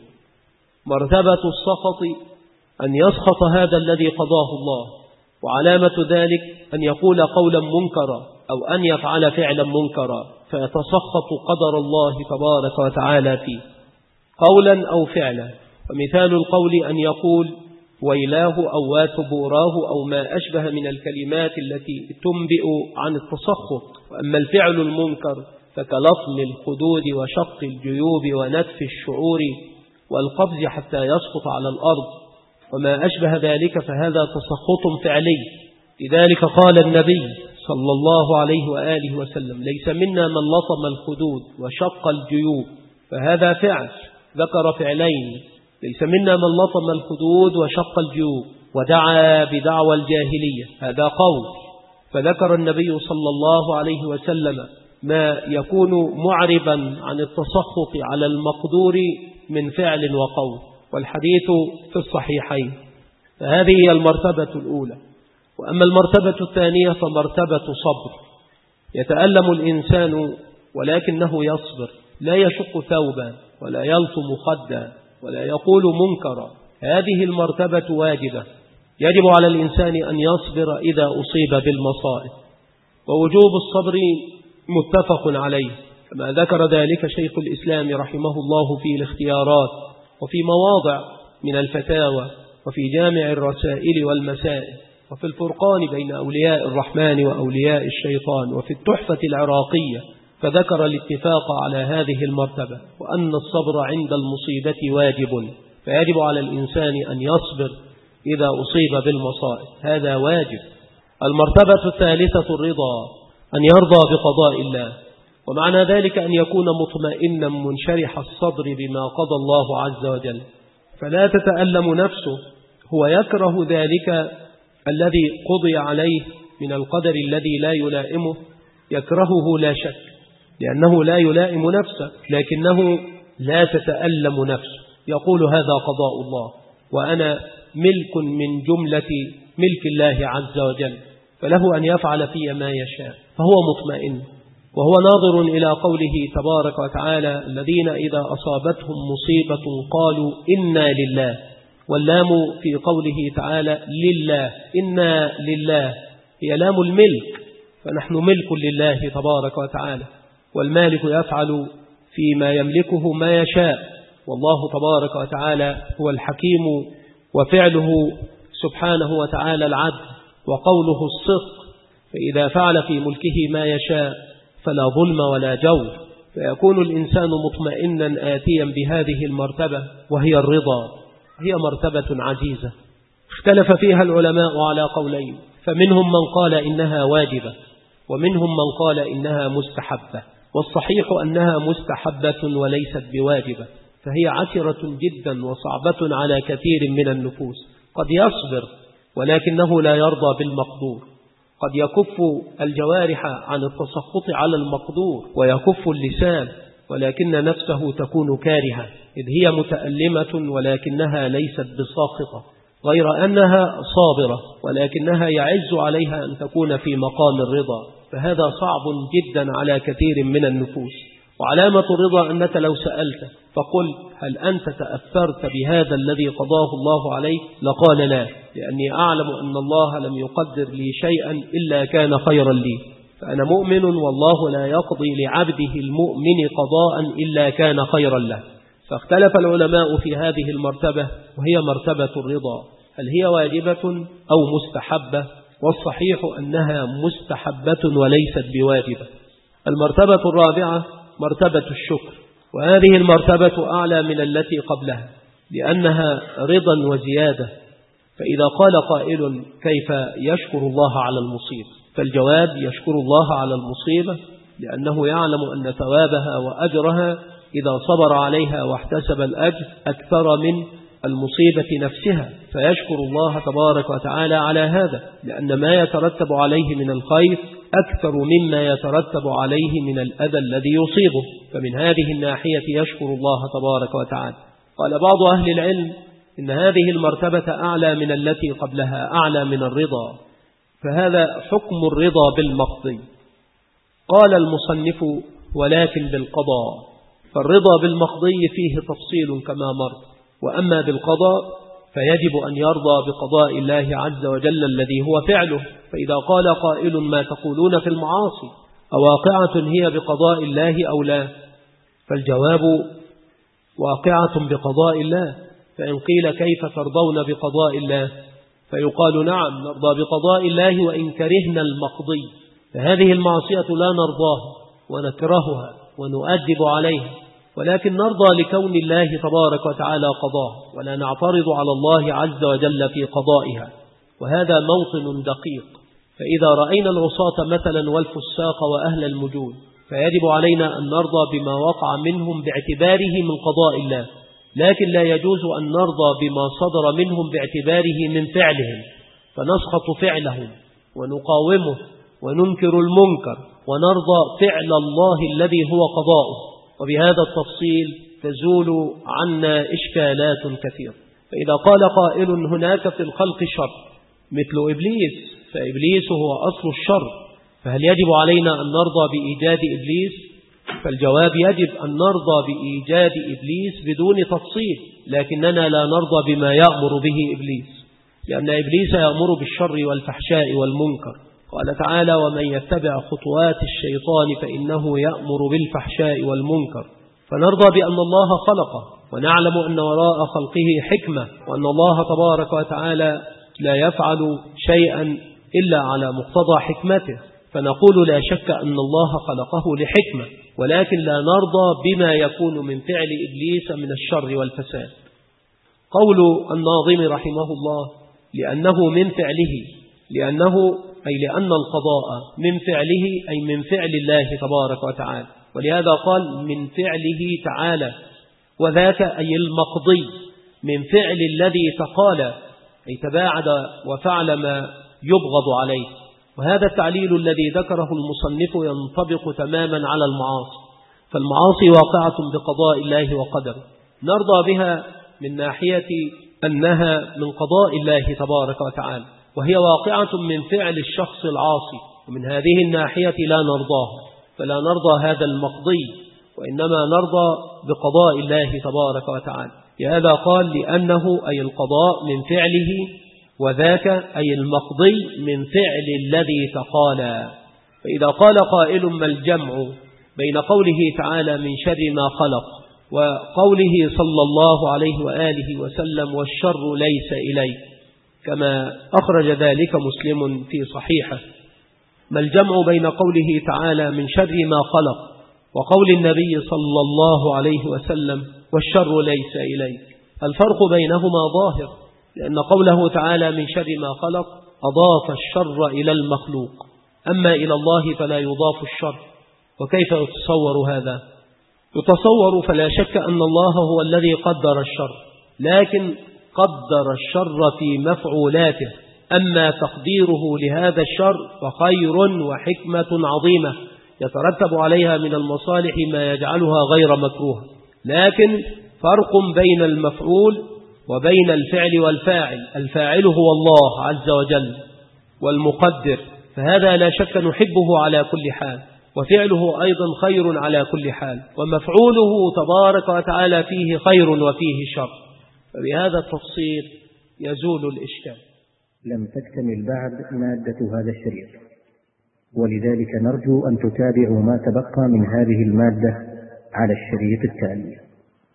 مرتبة السخط أن يسخط هذا الذي قضاه الله، وعلامة ذلك أن يقول قولا منكرا أو أن يفعل فعلا منكرا فيتسخط قدر الله تبارك وتعالى فيه قولا أو فعلا. ومثال القول أن يقول ويلاه أو واتبوراه أو ما أشبه من الكلمات التي تنبئ عن التسخط. وأما الفعل المنكر فكلطم الخدود وشق الجيوب ونتف الشعور والقبض حتى يسقط على الأرض وما أشبه ذلك، فهذا تسخط فعلي. لذلك قال النبي صلى الله عليه وآله وسلم: ليس منا من لطم الخدود وشق الجيوب، فهذا فعل، ذكر فعلين: ليس منا من لطم الخدود وشق الجيوب ودعا بدعوى الجاهلية، هذا قول. فذكر النبي صلى الله عليه وسلم ما يكون معربا عن التسخط على المقدور من فعل وقول، والحديث في الصحيحين. فهذه هي المرتبة الأولى. وأما المرتبة الثانية فمرتبة صبر، يتألم الإنسان ولكنه يصبر، لا يشق ثوبا ولا يلطم خدا ولا يقول منكرا. هذه المرتبة واجبة، يجب على الإنسان أن يصبر إذا أصيب بالمصائب، ووجوب الصبر متفق عليه كما ذكر ذلك شيخ الإسلام رحمه الله في الاختيارات وفي مواضع من الفتاوى وفي جامع الرسائل والمسائل وفي الفرقان بين أولياء الرحمن وأولياء الشيطان وفي التحفة العراقية، فذكر الاتفاق على هذه المرتبة وأن الصبر عند المصيبة واجب، فيجب على الإنسان أن يصبر إذا أصيب بالمصائب، هذا واجب. المرتبة الثالثة الرضا، أن يرضى بقضاء الله، ومعنى ذلك أن يكون مطمئنا منشرح الصدر بما قضى الله عز وجل، فلا تتألم نفسه، هو يكره ذلك الذي قضي عليه من القدر الذي لا يلائمه، يكرهه لا شك، لأنه لا يلائم نفسه، لكنه لا تتألم نفسه، يقول هذا قضاء الله وأنا ملك من جملة ملك الله عز وجل، فله أن يفعل في ما يشاء، فهو مطمئن. وهو ناظر إلى قوله تبارك وتعالى: الذين إذا أصابتهم مصيبة قالوا إنا لله، واللام في قوله تعالى لله، إنا لله هي لام الملك، فنحن ملك لله تبارك وتعالى، والمالك يفعل فيما يملكه ما يشاء، والله تبارك وتعالى هو الحكيم، وفعله سبحانه وتعالى العدل، وقوله الصدق، فإذا فعل في ملكه ما يشاء فلا ظلم ولا جور، فيكون الإنسان مطمئنا آتيا بهذه المرتبة وهي الرضا. هي مرتبة عزيزة اختلف فيها العلماء على قولين، فمنهم من قال إنها واجبة، ومنهم من قال إنها مستحبة، والصحيح أنها مستحبة وليست بواجبة، فهي عسرة جدا وصعبة على كثير من النفوس، قد يصبر ولكنه لا يرضى بالمقدور، قد يكف الجوارح عن التسخط على المقدور ويكف اللسان، ولكن نفسه تكون كارهة، إذ هي متألمة ولكنها ليست بساخطة، غير أنها صابرة ولكنها يعز عليها أن تكون في مقام الرضا، فهذا صعب جدا على كثير من النفوس. وعلامة الرضا أنك لو سألت فقل هل أنت تأثرت بهذا الذي قضاه الله عليك؟ لقال لا، لأني أعلم أن الله لم يقدر لي شيئا إلا كان خيرا لي، فأنا مؤمن والله لا يقضي لعبده المؤمن قضاء إلا كان خيرا له. فاختلف العلماء في هذه المرتبة، وهي مرتبة الرضا، هل هي واجبة أو مستحبة؟ والصحيح أنها مستحبة وليست بواجبة. المرتبة الرابعة مرتبة الشكر، وهذه المرتبة أعلى من التي قبلها لأنها رضا وزيادة. فإذا قال قائل كيف يشكر الله على المصيبة؟ فالجواب يشكر الله على المصيبة لأنه يعلم أن ثوابها وأجرها إذا صبر عليها واحتسب الأجر أكثر من المصيبة نفسها، فيشكر الله تبارك وتعالى على هذا، لأن ما يترتب عليه من الخير أكثر مما يترتب عليه من الأذى الذي يصيبه، فمن هذه الناحية يشكر الله تبارك وتعالى. قال بعض أهل العلم إن هذه المرتبة أعلى من التي قبلها، أعلى من الرضا، فهذا حكم الرضا بالمقضي. قال المصنف ولكن بالقضاء، فالرضا بالمقضي فيه تفصيل كما مر، وأما بالقضاء فيجب أن يرضى بقضاء الله عز وجل الذي هو فعله. فإذا قال قائل ما تقولون في المعاصي أواقعة هي بقضاء الله أو لا؟ فالجواب واقعة بقضاء الله. فإن قيل كيف ترضون بقضاء الله؟ فيقال نعم نرضى بقضاء الله وإن كرهنا المقضي، فهذه المعصية لا نرضاها ونكرهها ونؤدب عليها، ولكن نرضى لكون الله تبارك وتعالى قضاه، ولا نعترض على الله عز وجل في قضائها، وهذا موطن دقيق. فإذا رأينا العصاة مثلا والفساق وأهل المجون فيجب علينا أن نرضى بما وقع منهم باعتباره من قضاء الله، لكن لا يجوز أن نرضى بما صدر منهم باعتباره من فعلهم، فنسخط فعلهم ونقاومه وننكر المنكر ونرضى فعل الله الذي هو قضاؤه. وبهذا التفصيل تزول عنا إشكالات كثيرة. فإذا قال قائل هناك في الخلق شر مثل إبليس، فإبليس هو أصل الشر، فهل يجب علينا أن نرضى بإيجاد إبليس؟ فالجواب يجب أن نرضى بإيجاد إبليس بدون تفصيل، لكننا لا نرضى بما يأمر به إبليس، لأن إبليس يأمر بالشر والفحشاء والمنكر. قال تعالى ومن يتبع خطوات الشيطان فإنه يأمر بالفحشاء والمنكر. فنرضى بأن الله خلقه، ونعلم أن وراء خلقه حكمة، وأن الله تبارك وتعالى لا يفعل شيئا إلا على مقتضى حكمته، فنقول لا شك أن الله خلقه لحكمة، ولكن لا نرضى بما يكون من فعل إبليس من الشر والفساد. قول الناظم رحمه الله لأنه من فعله، لأنه أي لأن القضاء من فعله أي من فعل الله تبارك وتعالى، ولهذا قال من فعله تعالى، وذاك أي المقضي من فعل الذي تقال أي تباعد وفعل ما يبغض عليه، وهذا التعليل الذي ذكره المصنف ينطبق تماما على المعاصي، فالمعاصي واقعة بقضاء الله وقدره، نرضى بها من ناحية أنها من قضاء الله تبارك وتعالى، وهي واقعة من فعل الشخص العاصي، ومن هذه الناحية لا نرضاه، فلا نرضى هذا المقضي، وإنما نرضى بقضاء الله تبارك وتعالى. لهذا قال لأنه أي القضاء من فعله، وذاك أي المقضي من فعل الذي تقالى. فإذا قال قائل ما الجمع بين قوله تعالى من شر ما خلق وقوله صلى الله عليه وآله وسلم والشر ليس إليك، كما أخرج ذلك مسلم في صحيحه، ما الجمع بين قوله تعالى من شر ما خلق وقول النبي صلى الله عليه وسلم والشر ليس إليك؟ الفرق بينهما ظاهر، لأن قوله تعالى من شر ما خلق أضاف الشر إلى المخلوق، أما إلى الله فلا يضاف الشر. وكيف يتصور هذا؟ يتصور فلا شك أن الله هو الذي قدر الشر، لكن قدر الشر في مفعولاته، أما تقديره لهذا الشر فخير وحكمة عظيمة يترتب عليها من المصالح ما يجعلها غير مكروه، لكن فرق بين المفعول وبين الفعل والفاعل. الفاعل هو الله عز وجل والمقدر، فهذا لا شك نحبه على كل حال، وفعله أيضا خير على كل حال، ومفعوله تبارك وتعالى فيه خير وفيه شر. فبهذا التفصيل يزول الإشكال. لم تكتمل بعد مادة هذا الشريط، ولذلك نرجو أن تتابعوا ما تبقى من هذه المادة على الشريط التالي.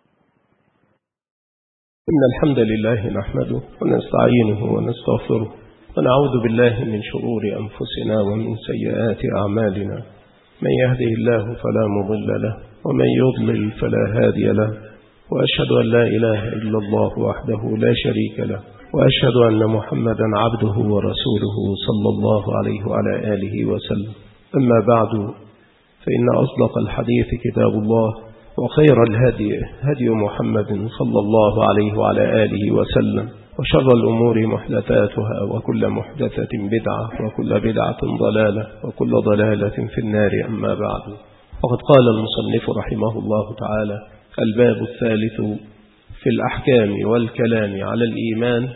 إن الحمد لله نحمده ونستعينه ونستغفره ونعوذ بالله من شرور أنفسنا ومن سيئات أعمالنا، من يهده الله فلا مضل له ومن يضلل فلا هادي له، وأشهد أن لا إله إلا الله وحده لا شريك له، وأشهد أن محمدا عبده ورسوله صلى الله عليه وعلى آله وسلم. أما بعد، فإن أصدق الحديث كتاب الله، وخير الهدي هدي محمد صلى الله عليه وعلى آله وسلم، وشر الأمور محدثاتها، وكل محدثة بدعة، وكل بدعة ضلالة، وكل ضلالة في النار. أما بعد، وقد قال المصنف رحمه الله تعالى: الباب الثالث في الأحكام والكلام على الإيمان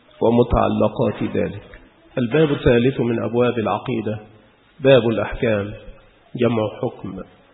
ومتعلقات ذلك. الباب الثالث من أبواب العقيدة باب الأحكام، جمع حكم،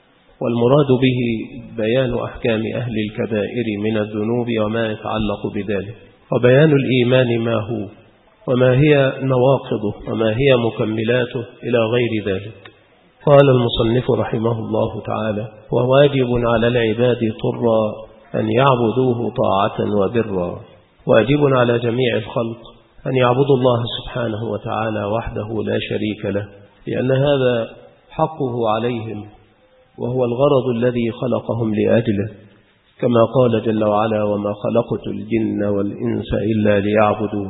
والمراد به بيان أحكام أهل الكبائر من الذنوب وما يتعلق بذلك، وبيان الإيمان ما هو وما هي نواقضه وما هي مكملاته إلى غير ذلك. قال المصنف رحمه الله تعالى: وواجب على العباد طرا أن يعبدوه طاعة وبرا. واجب على جميع الخلق أن يعبدوا الله سبحانه وتعالى وحده لا شريك له، لأن هذا حقه عليهم، وهو الغرض الذي خلقهم لأجله، كما قال جل وعلا: وما خلقت الجن والإنس إلا ليعبدون.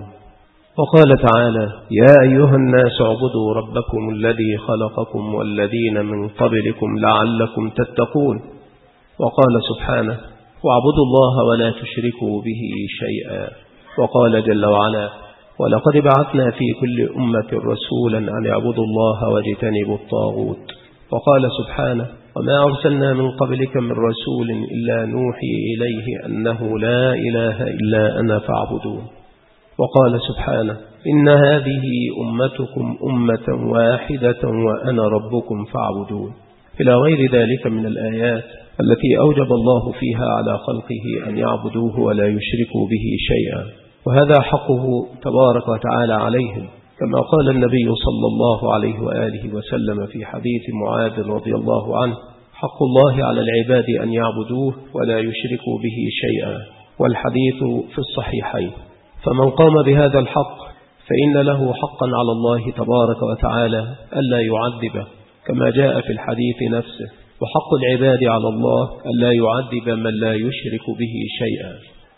وقال تعالى: يا أيها الناس اعبدوا ربكم الذي خلقكم والذين من قبلكم لعلكم تتقون. وقال سبحانه: واعبدوا الله ولا تشركوا به شيئا. وقال جل وعلا: ولقد بعثنا في كل أمة رسولا أن يعبدوا الله واجتنبوا الطاغوت. وقال سبحانه: وما أرسلنا من قبلك من رسول إلا نوحي إليه أنه لا إله إلا أنا فاعبدون. وقال سبحانه: إن هذه أمتكم أمة واحدة وأنا ربكم فاعبدون، إلى غير ذلك من الآيات التي أوجب الله فيها على خلقه أن يعبدوه ولا يشركوا به شيئا، وهذا حقه تبارك وتعالى عليهم، كما قال النبي صلى الله عليه وآله وسلم في حديث معاذ رضي الله عنه: حق الله على العباد أن يعبدوه ولا يشركوا به شيئا، والحديث في الصحيحين. فمن قام بهذا الحق فإن له حقا على الله تبارك وتعالى ألا يعذبه، كما جاء في الحديث نفسه: وحق العباد على الله ألا يعذب من لا يشرك به شيئا.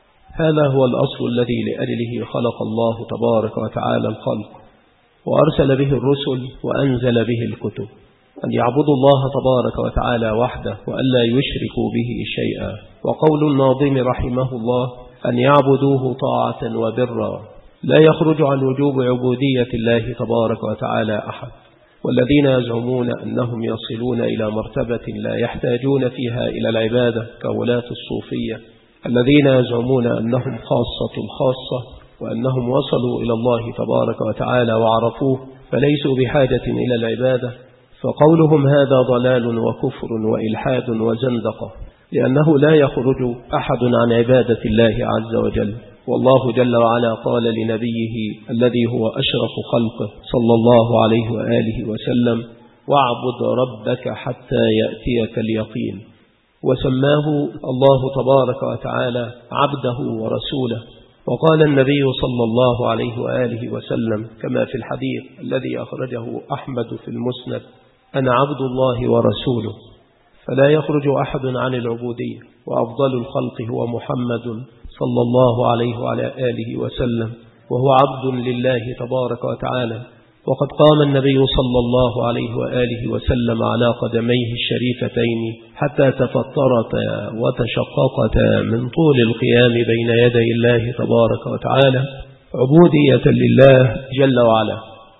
هذا هو الأصل الذي لأجله خلق الله تبارك وتعالى الخلق، وأرسل به الرسل وأنزل به الكتب، أن يعبدوا الله تبارك وتعالى وحده وألا يشركوا به شيئا. وقول الناظم رحمه الله: أن يعبدوه طاعة وبرا، لا يخرج عن وجوب عبودية الله تبارك وتعالى أحد. والذين يزعمون أنهم يصلون إلى مرتبة لا يحتاجون فيها إلى العبادة كولاة الصوفية، الذين يزعمون أنهم خاصة الخاصة وأنهم وصلوا إلى الله تبارك وتعالى وعرفوه فليسوا بحاجة إلى العبادة، فقولهم هذا ضلال وكفر وإلحاد وزندقة، لأنه لا يخرج أحد عن عبادة الله عز وجل. والله جل وعلا قال لنبيه الذي هو أشرف خلقه صلى الله عليه وآله وسلم: واعبد ربك حتى يأتيك اليقين. وسماه الله تبارك وتعالى عبده ورسوله. وقال النبي صلى الله عليه وآله وسلم كما في الحديث الذي أخرجه أحمد في المسند: أنا عبد الله ورسوله. فلا يخرج أحد عن العبودية، وأفضل الخلق هو محمد صلى الله عليه وعلى آله وسلم، وهو عبد لله تبارك وتعالى. وقد قام النبي صلى الله عليه وآله وسلم على قدميه الشريفتين حتى تفطرتا وتشققتا من طول القيام بين يدي الله تبارك وتعالى عبودية لله جل وعلا.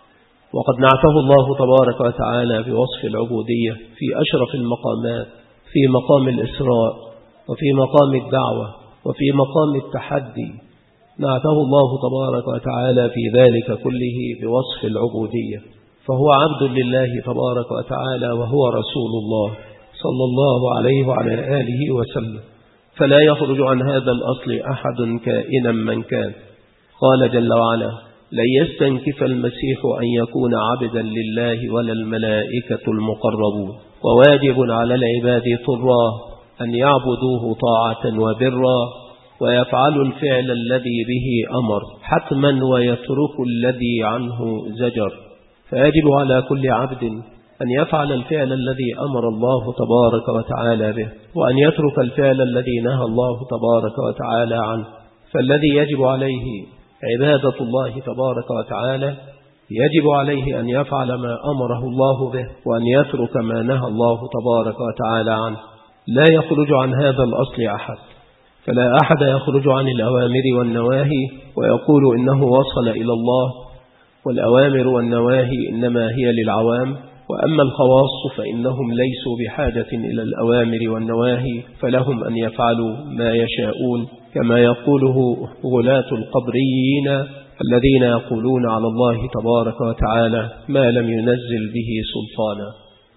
وقد نعته الله تبارك وتعالى بوصف العبودية في أشرف المقامات، في مقام الإسراء، وفي مقام الدعوة، وفي مقام التحدي. نعته الله تبارك وتعالى في ذلك كله بوصف العبودية، فهو عبد لله تبارك وتعالى وهو رسول الله صلى الله عليه وعلى آله وسلم، فلا يخرج عن هذا الأصل أحد كائنا من كان. قال جل وعلا: لن يستنكف المسيح أن يكون عبدا لله ولا الملائكة المقربون، وواجب على العباد طرا أن يعبدوه طاعة وبرا، ويفعل الفعل الذي به أمر حتما ويترك الذي عنه زجر. فيجب على كل عبد أن يفعل الفعل الذي أمر الله تبارك وتعالى به، وأن يترك الفعل الذي نهى الله تبارك وتعالى عنه. فالذي يجب عليه عبادة الله تبارك وتعالى يجب عليه أن يفعل ما أمره الله به، وأن يترك ما نهى الله تبارك وتعالى عنه. لا يخرج عن هذا الأصل أحد، فلا أحد يخرج عن الأوامر والنواهي ويقول إنه وصل إلى الله، والأوامر والنواهي إنما هي للعوام، وأما الخواص فإنهم ليسوا بحاجة إلى الأوامر والنواهي، فلهم أن يفعلوا ما يشاءون، كما يقوله غلاة القبريين الذين يقولون على الله تبارك وتعالى ما لم ينزل به سلطانا.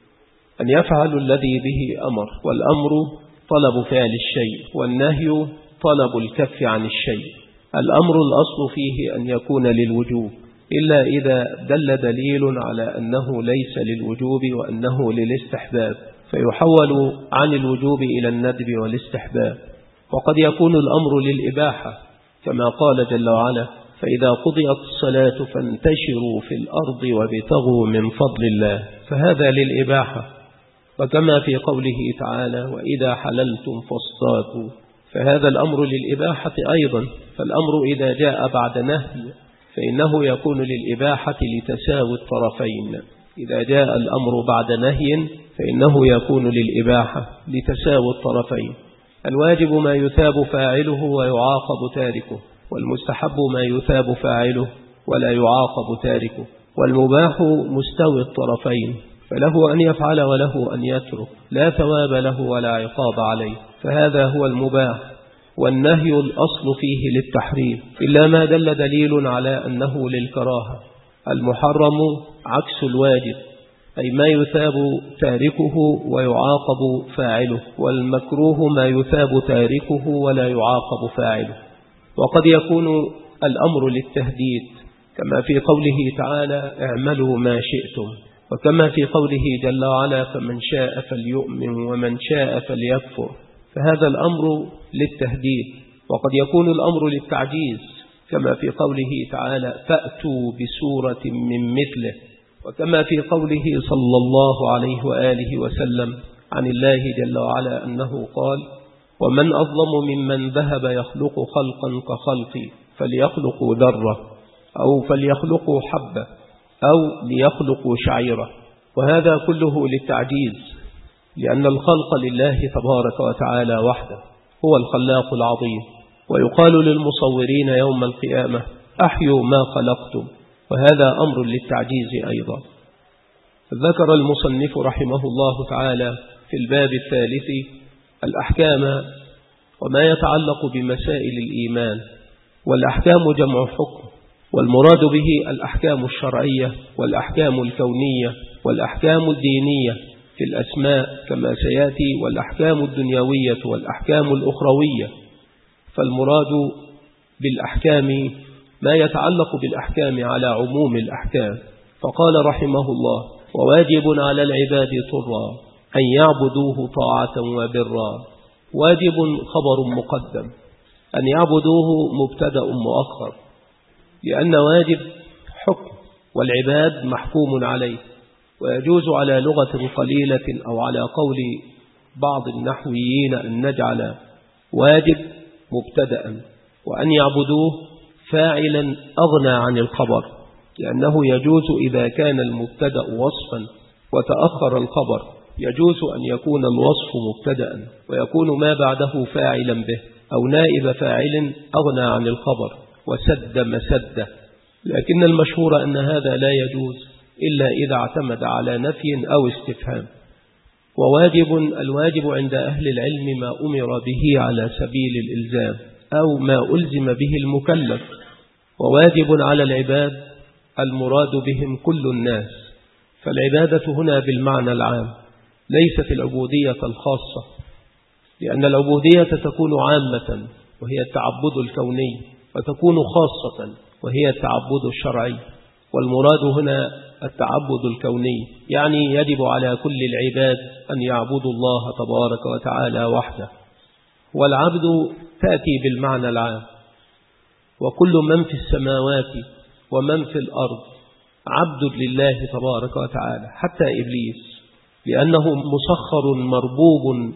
أن يفعلوا الذي به أمر، والأمر طلب فعل الشيء، والنهي طلب الكف عن الشيء. الأمر الأصل فيه أن يكون للوجوب، إلا إذا دل دليل على أنه ليس للوجوب وأنه للاستحباب، فيحول عن الوجوب إلى الندب والاستحباب. وقد يكون الأمر للإباحة، كما قال جل وعلا: فإذا قضيت الصلاة فانتشروا في الأرض وابتغوا من فضل الله، فهذا للإباحة. وكما في قوله تعالى: وإذا حللتم فاصطادوا، فهذا الأمر للإباحة أيضا. فالأمر إذا جاء بعد نهي فإنه يكون للإباحة لتساوي الطرفين. إذا جاء الأمر بعد نهي فإنه يكون للإباحة لتساوي الطرفين. الواجب ما يثاب فاعله ويعاقب تاركه، والمستحب ما يثاب فاعله ولا يعاقب تاركه، والمباح مستوي الطرفين، فله أن يفعل وله أن يترك، لا ثواب له ولا عقاب عليه، فهذا هو المباح. والنهي الأصل فيه للتحريم، إلا ما دل دليل على أنه للكراهة. المحرم عكس الواجب، أي ما يثاب تاركه ويعاقب فاعله، والمكروه ما يثاب تاركه ولا يعاقب فاعله. وقد يكون الأمر للتهديد، كما في قوله تعالى: اعملوا ما شئتم، وكما في قوله جل وعلا: فمن شاء فليؤمن ومن شاء فليكفر، فهذا الأمر للتهديد. وقد يكون الأمر للتعجيز، كما في قوله تعالى: فأتوا بسورة من مثله، وكما في قوله صلى الله عليه وآله وسلم عن الله جل وعلا أنه قال: ومن أظلم ممن ذهب يخلق خلقا كخلقي، فليخلقوا ذرة أو فليخلقوا حبة أو ليخلقوا شعيرة. وهذا كله للتعجيز، لأن الخلق لله تبارك وتعالى وحده، هو الخلاق العظيم. ويقال للمصورين يوم القيامة: أحيوا ما خلقتم، وهذا أمر للتعجيز أيضا. ذكر المصنف رحمه الله تعالى في الباب الثالث الأحكام وما يتعلق بمسائل الإيمان. والأحكام جمع حكم، والمراد به الأحكام الشرعية والأحكام الكونية والأحكام الدينية في الأسماء كما سيأتي، والأحكام الدنيوية والأحكام الأخروية. فالمراد بالأحكام ما يتعلق بالأحكام على عموم الأحكام. فقال رحمه الله: وواجب على العباد طرا أن يعبدوه طاعة وبرا. واجب خبر مقدم، أن يعبدوه مبتدأ مؤخر، لأن واجب حكم والعباد محكوم عليه. ويجوز على لغة قليلة أو على قول بعض النحويين أن نجعل واجب مبتدأ وأن يعبدوه فاعلا أغنى عن الخبر، لأنه يجوز إذا كان المبتدأ وصفا وتأخر الخبر، يجوز أن يكون الوصف مبتدأ ويكون ما بعده فاعلا به أو نائب فاعل أغنى عن الخبر وسد مسده. لكن المشهور أن هذا لا يجوز إلا إذا اعتمد على نفي أو استفهام. وواجب الواجب عند أهل العلم ما أمر به على سبيل الإلزام أو ما ألزم به المكلف. وواجب على العباد المراد بهم كل الناس، فالعبادة هنا بالمعنى العام ليست العبودية الخاصة، لأن العبودية تكون عامة وهي التعبد الكوني، وتكون خاصة وهي التعبد الشرعي. والمراد هنا التعبد الكوني، يعني يجب على كل العباد أن يعبدوا الله تبارك وتعالى وحده. والعبد تأتي بالمعنى العام، وكل من في السماوات ومن في الأرض عبد لله تبارك وتعالى، حتى إبليس، لأنه مسخر مربوب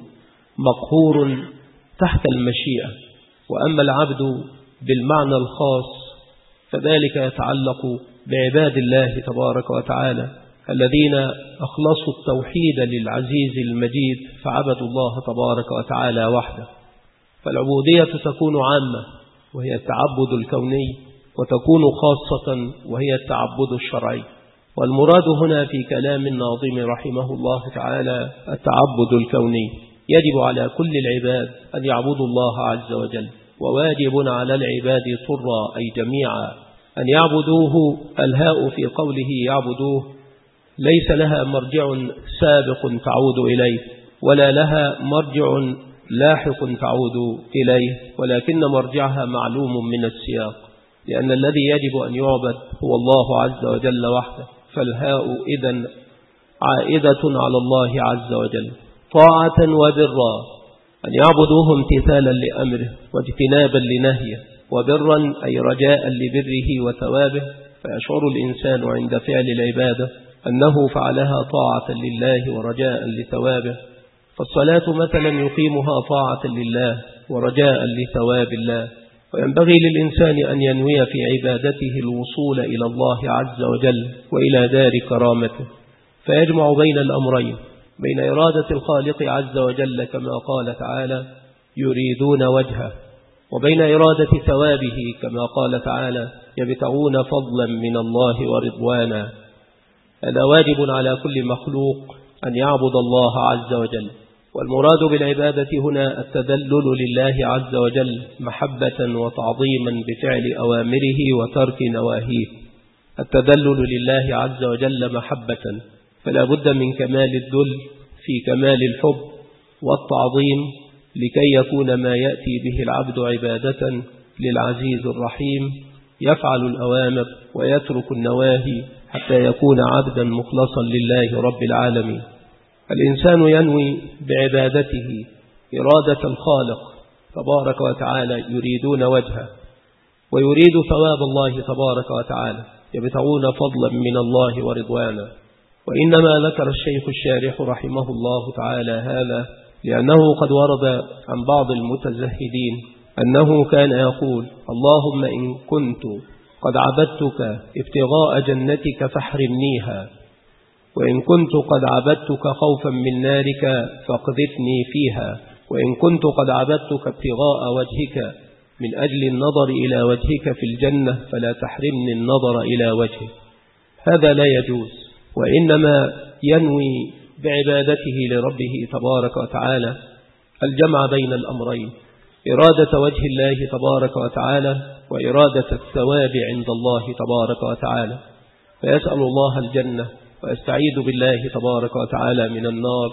مقهور تحت المشيئة. وأما العبد بالمعنى الخاص فذلك يتعلق بعباد الله تبارك وتعالى الذين أخلصوا التوحيد للعزيز المجيد فعبدوا الله تبارك وتعالى وحده. فالعبودية تكون عامة وهي التعبد الكوني، وتكون خاصة وهي التعبد الشرعي. والمراد هنا في كلام الناظم رحمه الله تعالى التعبد الكوني، يجب على كل العباد أن يعبدوا الله عز وجل. وواجب على العباد طرا أي جميعا أن يعبدوه. الهاء في قوله يعبدوه ليس لها مرجع سابق تعود إليه ولا لها مرجع لاحق تعود إليه، ولكن مرجعها معلوم من السياق، لأن الذي يجب أن يعبد هو الله عز وجل وحده. فالهاء إذن عائدة على الله عز وجل. طاعة وبرا أن يعبدوه امتثالا لأمره واجتنابا لنهيه، وبرا أي رجاء لبره وثوابه، فيشعر الإنسان عند فعل العبادة أنه فعلها طاعة لله ورجاء لثوابه. فالصلاة مثلا يقيمها طاعة لله ورجاء لثواب الله. وينبغي للإنسان أن ينوي في عبادته الوصول إلى الله عز وجل وإلى دار كرامته، فيجمع بين الأمرين، بين إرادة الخالق عز وجل كما قال تعالى يريدون وجهه، وبين إرادة ثوابه كما قال تعالى يبتغون فضلا من الله ورضوانا. هذا واجب على كل مخلوق أن يعبد الله عز وجل. والمراد بالعبادة هنا التذلل لله عز وجل محبة وتعظيما بفعل أوامره وترك نواهيه. التذلل لله عز وجل محبة، فلا بد من كمال الذل في كمال الحب والتعظيم لكي يكون ما يأتي به العبد عبادة للعزيز الرحيم، يفعل الأوامر ويترك النواهي حتى يكون عبدا مخلصا لله رب العالمين. الإنسان ينوي بعبادته إرادة الخالق تبارك وتعالى، يريدون وجهه ويريد ثواب الله تبارك وتعالى، يبتغون فضلا من الله ورضوانا. وإنما ذكر الشيخ الشارح رحمه الله تعالى هذا لأنه قد ورد عن بعض المتزهدين أنه كان يقول اللهم إن كنت قد عبدتك ابتغاء جنتك فاحرمنيها، وإن كنت قد عبدتك خوفا من نارك فاقذفني فيها، وإن كنت قد عبدتك ابتغاء وجهك من أجل النظر إلى وجهك في الجنة فلا تحرمني النظر إلى وجهك، هذا لا يجوز، وإنما ينوي بعبادته لربه تبارك وتعالى الجمع بين الأمرين، إرادة وجه الله تبارك وتعالى وإرادة الثواب عند الله تبارك وتعالى، فيسأل الله الجنة ويستعيذ بالله تبارك وتعالى من النار،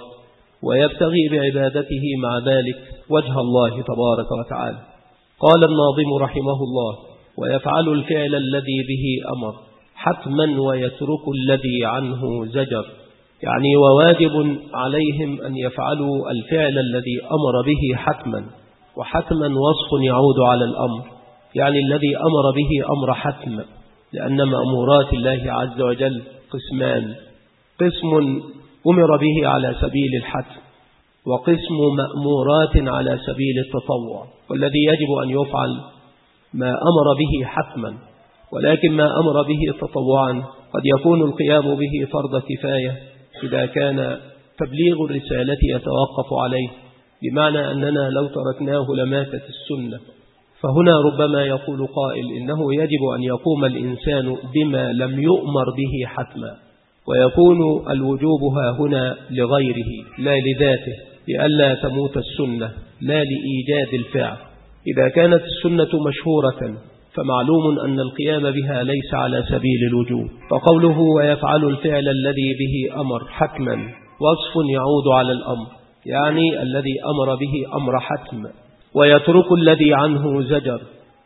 ويبتغي بعبادته مع ذلك وجه الله تبارك وتعالى. قال الناظم رحمه الله: ويفعل الفعل الذي به أمر حتما ويترك الذي عنه زجر، يعني وواجب عليهم أن يفعلوا الفعل الذي أمر به حتما، وحتما وصف يعود على الأمر، يعني الذي أمر به أمر حتم، لأن مأمورات الله عز وجل قسمان: قسم أمر به على سبيل الحتم، وقسم مأمورات على سبيل التطوع، والذي يجب أن يفعل ما أمر به حتما، ولكن ما أمر به تطوعا قد يكون القيام به فرض كفاية إذا كان تبليغ الرسالة يتوقف عليه، بمعنى أننا لو تركناه لماتت السنة. فهنا ربما يقول قائل إنه يجب أن يقوم الإنسان بما لم يؤمر به حتما، ويكون الوجوب هنا لغيره لا لذاته، لئلا تموت السنة لا لإيجاد الفعل. إذا كانت السنة مشهورة فمعلوم أن القيام بها ليس على سبيل الوجوب، فقوله ويفعل الفعل الذي به أمر حتما وصف يعود على الأمر، يعني الذي أمر به أمر حتم، ويترك الذي عنه زجر،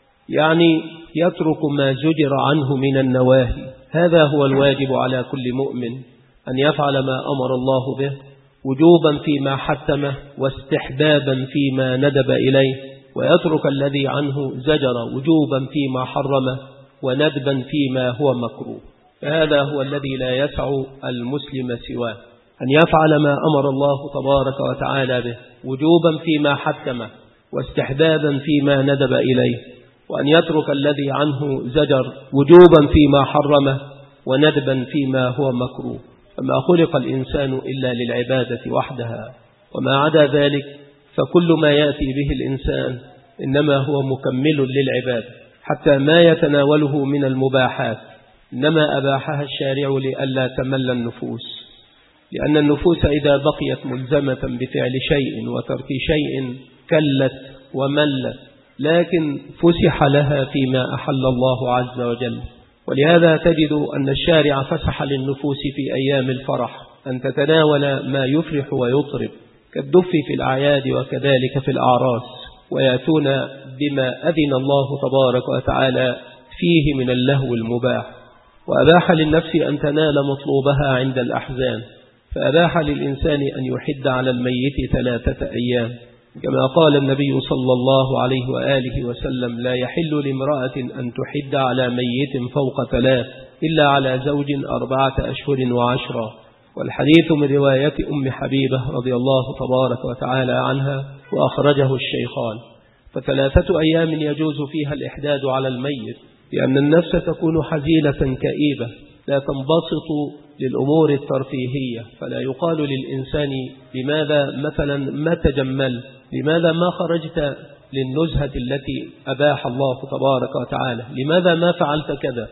يعني يترك ما زجر عنه من النواهي. هذا هو الواجب على كل مؤمن، أن يفعل ما أمر الله به وجوبا فيما حتمه واستحبابا فيما ندب إليه، ويترك الذي عنه زجر وجوبا فيما حرمه وندبا فيما هو مكروه. هذا هو الذي لا يسع المسلم سواه، أن يفعل ما أمر الله تبارك وتعالى به وجوبا فيما حتمه واستحبابا فيما ندب إليه، وأن يترك الذي عنه زجر وجوبا فيما حرمه وندبا فيما هو مكروه. فما خلق الإنسان إلا للعبادة وحدها، وما عدا ذلك فكل ما يأتي به الإنسان إنما هو مكمل للعبادة، حتى ما يتناوله من المباحات إنما أباحها الشارع لئلا تمل النفوس، لأن النفوس إذا بقيت ملزمة بفعل شيء وترك شيء كلت وملت، لكن فسح لها فيما أحل الله عز وجل. ولهذا تجد أن الشارع فسح للنفوس في أيام الفرح أن تتناول ما يفرح ويطرب كالدف في الأعياد وكذلك في الأعراس، ويأتون بما أذن الله تبارك وتعالى فيه من اللهو المباح، وأباح للنفس أن تنال مطلوبها عند الأحزان، فأباح للإنسان أن يحد على الميت ثلاثة أيام، كما قال النبي صلى الله عليه وآله وسلم: لا يحل لامرأة أن تحد على ميت فوق ثلاث إلا على زوج أربعة أشهر وعشرة. والحديث من رواية أم حبيبة رضي الله تبارك وتعالى عنها، وأخرجه الشيخان. فثلاثة أيام يجوز فيها الإحداد على الميت، لأن النفس تكون حزينة كئيبة لا تنبسط للأمور الترفيهية، فلا يقال للإنسان لماذا مثلا ما تجمل، لماذا ما خرجت للنزهة التي أباح الله تبارك وتعالى، لماذا ما فعلت كذا،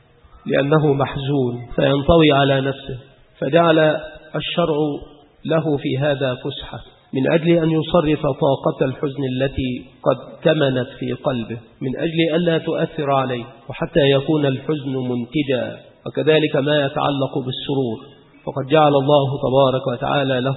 لأنه محزون فينطوي على نفسه، فجعل الشرع له في هذا فسحة من أجل أن يصرف طاقة الحزن التي قد كمنت في قلبه، من أجل ألا تؤثر عليه، وحتى يكون الحزن منتجا، وكذلك ما يتعلق بالسرور، فقد جعل الله تبارك وتعالى له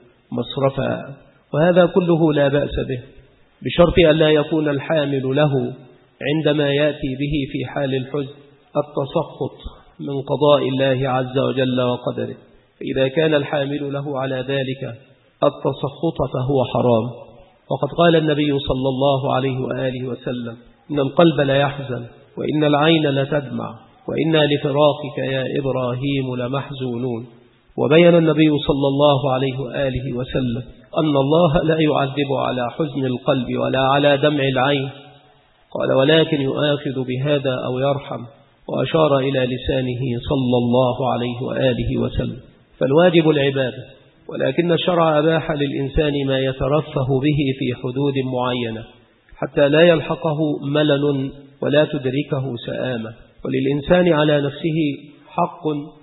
مصرفا. وهذا كله لا بأس به، بشرط أن لا يكون الحامل له عندما يأتي به في حال الحزن التسخط من قضاء الله عز وجل وقدره، فإذا كان الحامل له على ذلك التسخط فهو حرام. وقد قال النبي صلى الله عليه وآله وسلم: إن القلب لا يحزن وإن العين لتدمع وإنا لفراقك يا إبراهيم لمحزونون. وبين النبي صلى الله عليه وآله وسلم أن الله لا يعذب على حزن القلب ولا على دمع العين، قال: ولكن يؤاخذ بهذا أو يرحم، وأشار إلى لسانه صلى الله عليه وآله وسلم. فالواجب العبادة، ولكن الشرع أباح للإنسان ما يترفه به في حدود معينة، حتى لا يلحقه ملل ولا تدركه سآمة. وللإنسان على نفسه حق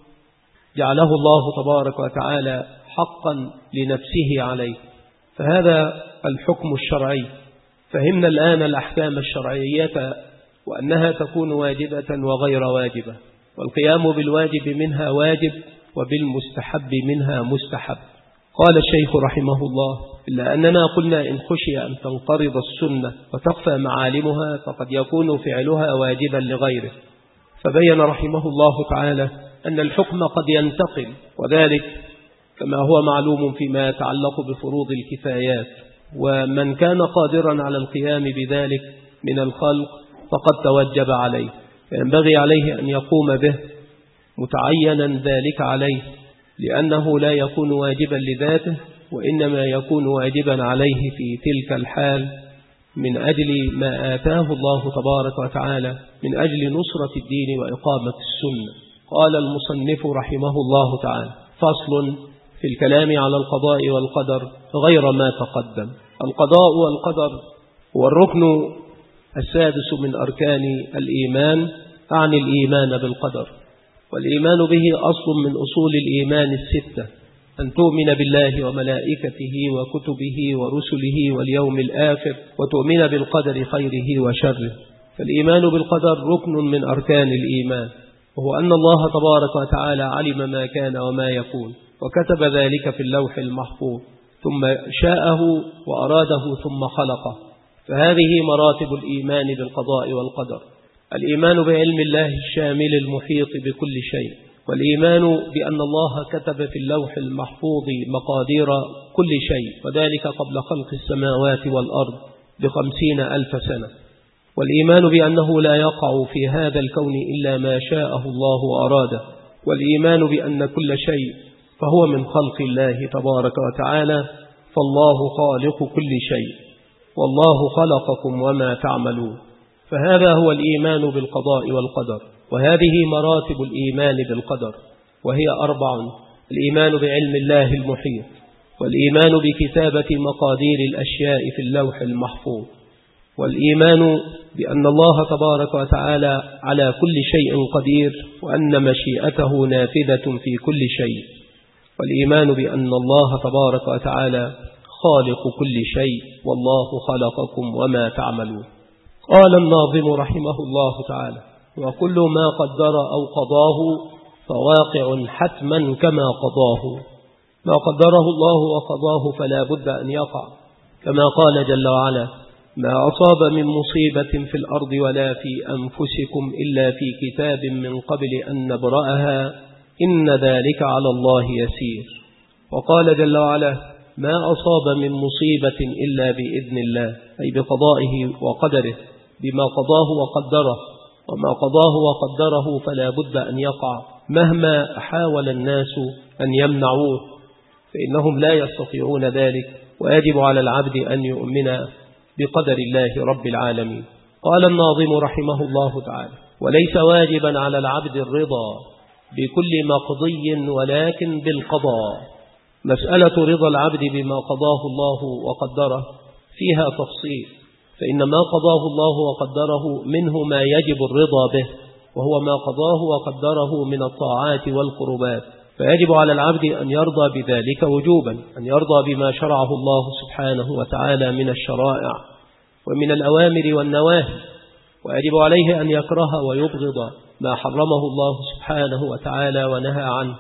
جعله الله تبارك وتعالى حقا لنفسه عليه، فهذا الحكم الشرعي. فهمنا الآن الأحكام الشرعية وأنها تكون واجبة وغير واجبة، والقيام بالواجب منها واجب وبالمستحب منها مستحب. قال الشيخ رحمه الله: إلا أننا قلنا إن خشي أن تنقرض السنة وتخفى معالمها فقد يكون فعلها واجبا لغيره. فبين رحمه الله تعالى أن الحكم قد ينتقل، وذلك كما هو معلوم فيما يتعلق بفروض الكفايات، ومن كان قادرا على القيام بذلك من الخلق فقد توجب عليه، فينبغي عليه أن يقوم به متعينا ذلك عليه، لأنه لا يكون واجبا لذاته، وإنما يكون واجبا عليه في تلك الحال من أجل ما آتاه الله تبارك وتعالى من أجل نصرة الدين وإقامة السنة. قال المصنف رحمه الله تعالى: فصل في الكلام على القضاء والقدر غير ما تقدم. القضاء والقدر هو الركن السادس من أركان الإيمان، عن الإيمان بالقدر، والإيمان به أصل من أصول الإيمان الستة: أن تؤمن بالله وملائكته وكتبه ورسله واليوم الآخر، وتؤمن بالقدر خيره وشره. فالإيمان بالقدر ركن من أركان الإيمان، وهو أن الله تبارك وتعالى علم ما كان وما يكون، وكتب ذلك في اللوح المحفوظ، ثم شاءه وأراده ثم خلقه. فهذه مراتب الإيمان بالقضاء والقدر: الإيمان بعلم الله الشامل المحيط بكل شيء، والإيمان بأن الله كتب في اللوح المحفوظ مقادير كل شيء، وذلك قبل خلق السماوات والأرض بخمسين ألف سنة، والإيمان بأنه لا يقع في هذا الكون إلا ما شاءه الله وأراده، والإيمان بأن كل شيء فهو من خلق الله تبارك وتعالى، فالله خالق كل شيء، والله خلقكم وما تعملون. فهذا هو الإيمان بالقضاء والقدر، وهذه مراتب الإيمان بالقدر، وهي أربع: الإيمان بعلم الله المحيط، والإيمان بكتابة مقادير الأشياء في اللوح المحفوظ، والإيمان بأن الله تبارك وتعالى على كل شيء قدير، وأن مشيئته نافذة في كل شيء، والإيمان بأن الله تبارك وتعالى خالق كل شيء، والله خلقكم وما تعملون. قال الناظم رحمه الله تعالى: وكل ما قدر أو قضاه فواقع حتما كما قضاه. ما قدره الله وقضاه فلا بد أن يقع، كما قال جل وعلا: ما أصاب من مصيبة في الأرض ولا في أنفسكم إلا في كتاب من قبل أن نبرأها إن ذلك على الله يسير. وقال جل وعلا: ما أصاب من مصيبة إلا بإذن الله، أي بقضائه وقدره، بما قضاه وقدره، وما قضاه وقدره فلا بد أن يقع مهما حاول الناس أن يمنعوه، فإنهم لا يستطيعون ذلك، ويجب على العبد أن يؤمن بقدر الله رب العالمين. قال الناظم رحمه الله تعالى: وليس واجبا على العبد الرضا بكل مقضي ولكن بالقضاء. مسألة رضا العبد بما قضاه الله وقدره فيها تفصيل، فإن ما قضاه الله وقدره منه ما يجب الرضا به، وهو ما قضاه وقدره من الطاعات والقربات، فيجب على العبد أن يرضى بذلك وجوبا، أن يرضى بما شرعه الله سبحانه وتعالى من الشرائع ومن الأوامر والنواهي، ويجب عليه أن يكره ويبغض ما حرمه الله سبحانه وتعالى ونهى عنه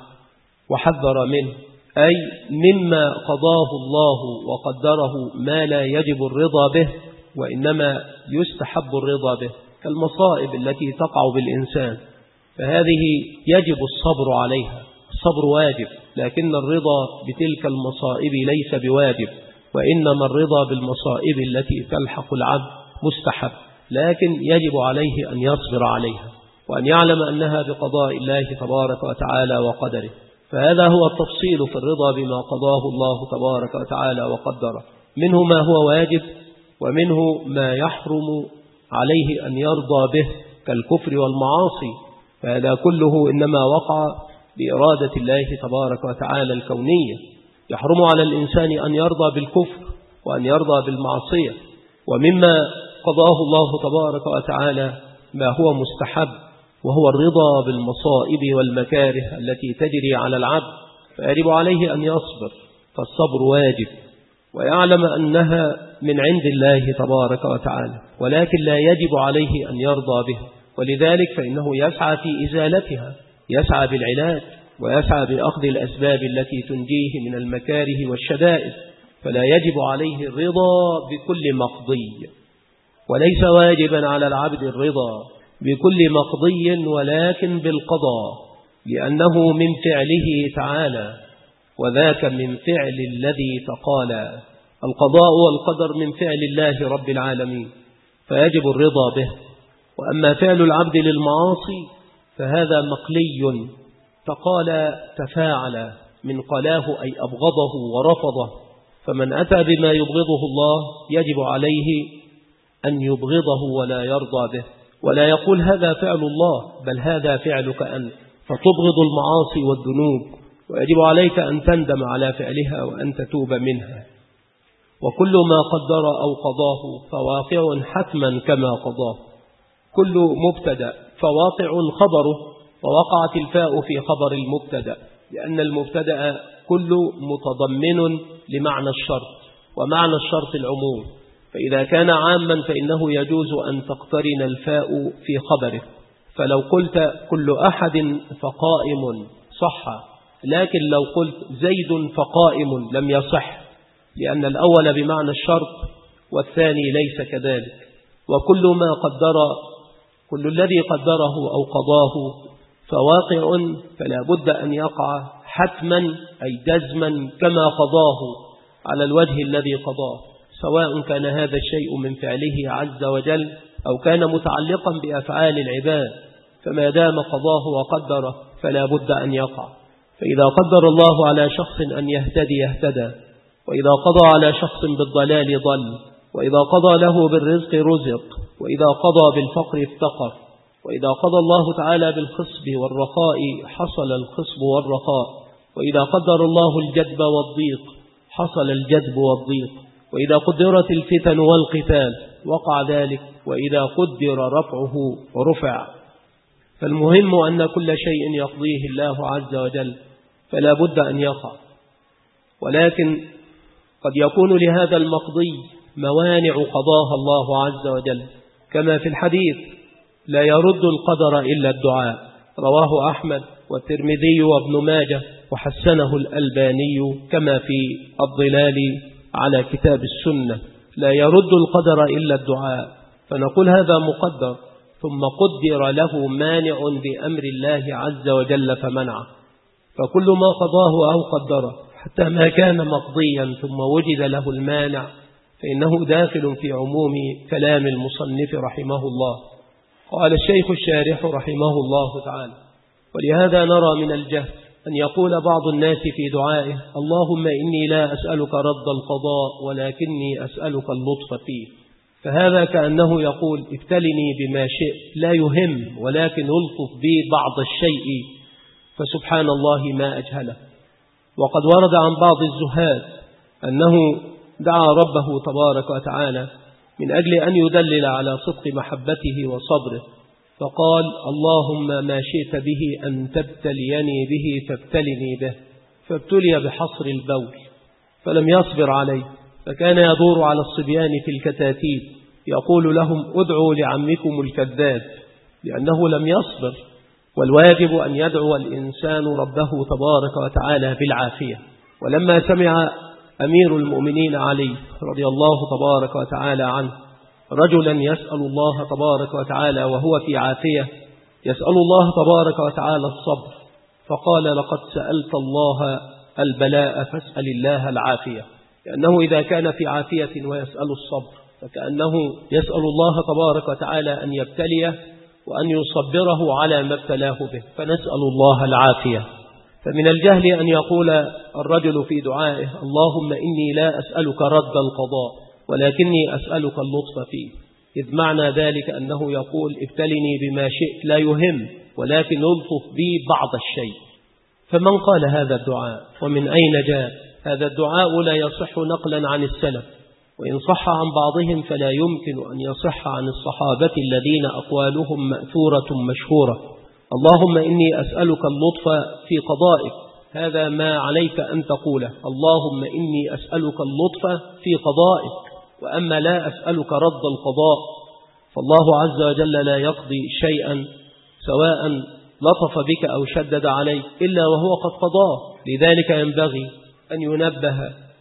وحذر منه، أي مما قضاه الله وقدره ما لا يجب الرضا به، وإنما يستحب الرضا به، كالمصائب التي تقع بالإنسان، فهذه يجب الصبر عليها، الصبر واجب، لكن الرضا بتلك المصائب ليس بواجب، وإنما الرضا بالمصائب التي تلحق العبد مستحب، لكن يجب عليه أن يصبر عليها، وأن يعلم أنها بقضاء الله تبارك وتعالى وقدره. فهذا هو التفصيل في الرضا بما قضاه الله تبارك وتعالى وقدره، منه ما هو واجب، ومنه ما يحرم عليه أن يرضى به كالكفر والمعاصي، فهذا كله إنما وقع بإرادة الله تبارك وتعالى الكونية. يحرم على الإنسان أن يرضى بالكفر وأن يرضى بالمعصية، ومما قضاه الله تبارك وتعالى ما هو مستحب، وهو الرضا بالمصائب والمكاره التي تجري على العبد، فيجب عليه أن يصبر، فالصبر واجب، ويعلم أنها من عند الله تبارك وتعالى، ولكن لا يجب عليه أن يرضى بها، ولذلك فإنه يسعى في إزالتها، يسعى بالعلاج، ويسعى بأخذ الأسباب التي تنجيه من المكاره والشدائد، فلا يجب عليه الرضا بكل مقضي، وليس واجبا على العبد الرضا بكل مقضي ولكن بالقضاء، لأنه من فعله تعالى، وذاك من فعل الذي تقالى. القضاء والقدر من فعل الله رب العالمين، فيجب الرضا به. وأما فعل العبد للمعاصي فهذا مقلي، تقال تفاعل من قلاه أي أبغضه ورفضه، فمن أتى بما يبغضه الله يجب عليه أن يبغضه ولا يرضى به، ولا يقول هذا فعل الله، بل هذا فعلك أنت، فتبغض المعاصي والذنوب، ويجب عليك أن تندم على فعلها وأن تتوب منها. وكل ما قدر أو قضاه فواقع حتما كما قضاه. كل مبتدأ فواقع خبره، ووقعت الفاء في خبر المبتدأ، لأن المبتدأ كل متضمن لمعنى الشرط، ومعنى الشرط العموم، فإذا كان عاما فإنه يجوز أن تقترن الفاء في خبره، فلو قلت كل أحد فقائم صح، لكن لو قلت زيد فقائم لم يصح، لأن الأول بمعنى الشرط والثاني ليس كذلك. وكل ما قدر كل الذي قدره أو قضاه فواقع، فلا بد أن يقع حتما أي جزما كما قضاه على الوجه الذي قضاه، سواء كان هذا الشيء من فعله عز وجل أو كان متعلقا بأفعال العباد، فما دام قضاه وقدره فلا بد أن يقع. فإذا قدر الله على شخص أن يهتدي اهتدى، وإذا قضى على شخص بالضلال ضل، وإذا قضى له بالرزق رزق، وإذا قضى بالفقر افتقر، وإذا قضى الله تعالى بالخصب والرخاء حصل الخصب والرخاء، وإذا قدر الله الجدب والضيق حصل الجدب والضيق، وإذا قدرت الفتن والقتال وقع ذلك، وإذا قدر رفعه رفع. فالمهم أن كل شيء يقضيه الله عز وجل فلا بد أن يقع، ولكن قد يكون لهذا المقضي موانع قضاها الله عز وجل، كما في الحديث لا يرد القدر إلا الدعاء، رواه أحمد والترمذي وابن ماجه وحسنه الألباني كما في الظلال على كتاب السنة. لا يرد القدر إلا الدعاء، فنقول هذا مقدر ثم قدر له مانع بأمر الله عز وجل فمنعه. فكل ما قضاه أو قدره حتى ما كان مقضيا ثم وجد له المانع فإنه داخل في عموم كلام المصنف رحمه الله. قال الشيخ الشارح رحمه الله تعالى: ولهذا نرى من الجهل أن يقول بعض الناس في دعائه: اللهم إني لا أسألك رد القضاء ولكني أسألك اللطف فيه، فهذا كأنه يقول ابتلني بما شئت لا يهم، ولكن ألطف بي بعض الشيء، فسبحان الله ما أجهله. وقد ورد عن بعض الزهاد أنه دعا ربه تبارك وتعالى من أجل أن يدلل على صدق محبته وصبره، فقال: اللهم ما شئت به أن تبتليني به فابتلني به، فابتلي بحصر البول فلم يصبر عليه، فكان يدور على الصبيان في الكتاتيب يقول لهم: ادعوا لعمكم الكذاب، لأنه لم يصبر. والواجب أن يدعو الإنسان ربه تبارك وتعالى بالعافية. ولما سمع أمير المؤمنين علي رضي الله تبارك وتعالى عنه رجلا يسأل الله تبارك وتعالى وهو في عافية، يسأل الله تبارك وتعالى الصبر، فقال: لقد سألت الله البلاء فاسأل الله العافية، لأنه إذا كان في عافية ويسأل الصبر فكأنه يسأل الله تبارك وتعالى أن يبتليه وأن يصبره على ما ابتلاه به، فنسأل الله العافية. فمن الجهل أن يقول الرجل في دعائه: اللهم إني لا أسألك رد القضاء ولكني أسألك اللطف فيه، إذ معنى ذلك أنه يقول ابتلني بما شئت لا يهم، ولكن ألطف بي بعض الشيء. فمن قال هذا الدعاء ومن أين جاء؟ هذا الدعاء لا يصح نقلا عن السلف، وإن صح عن بعضهم فلا يمكن أن يصح عن الصحابة الذين أقوالهم مأثورة مشهورة. اللهم إني أسألك اللطف في قضائك، هذا ما عليك أن تقوله، اللهم إني أسألك اللطف في قضائك، وأما لا أسألك رد القضاء، فالله عز وجل لا يقضي شيئا سواء لطف بك أو شدد عليك إلا وهو قد قضاه. لذلك ينبغي أن ينبه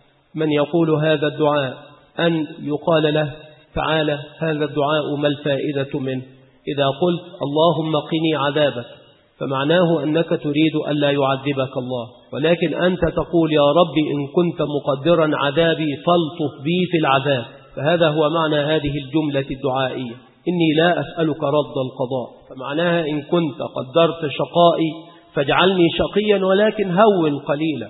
من يقول هذا الدعاء أن يقال له تعالى هذا الدعاء ما الفائدة منه؟ إذا قلت اللهم قني عذابك فمعناه أنك تريد أن لا يعذبك الله، ولكن أنت تقول يا رب إن كنت مقدرا عذابي فالطف بي في العذاب، فهذا هو معنى هذه الجملة الدعائية، إني لا أسألك رد القضاء، فمعناها إن كنت قدرت شقائي فاجعلني شقيا ولكن هون قليلا.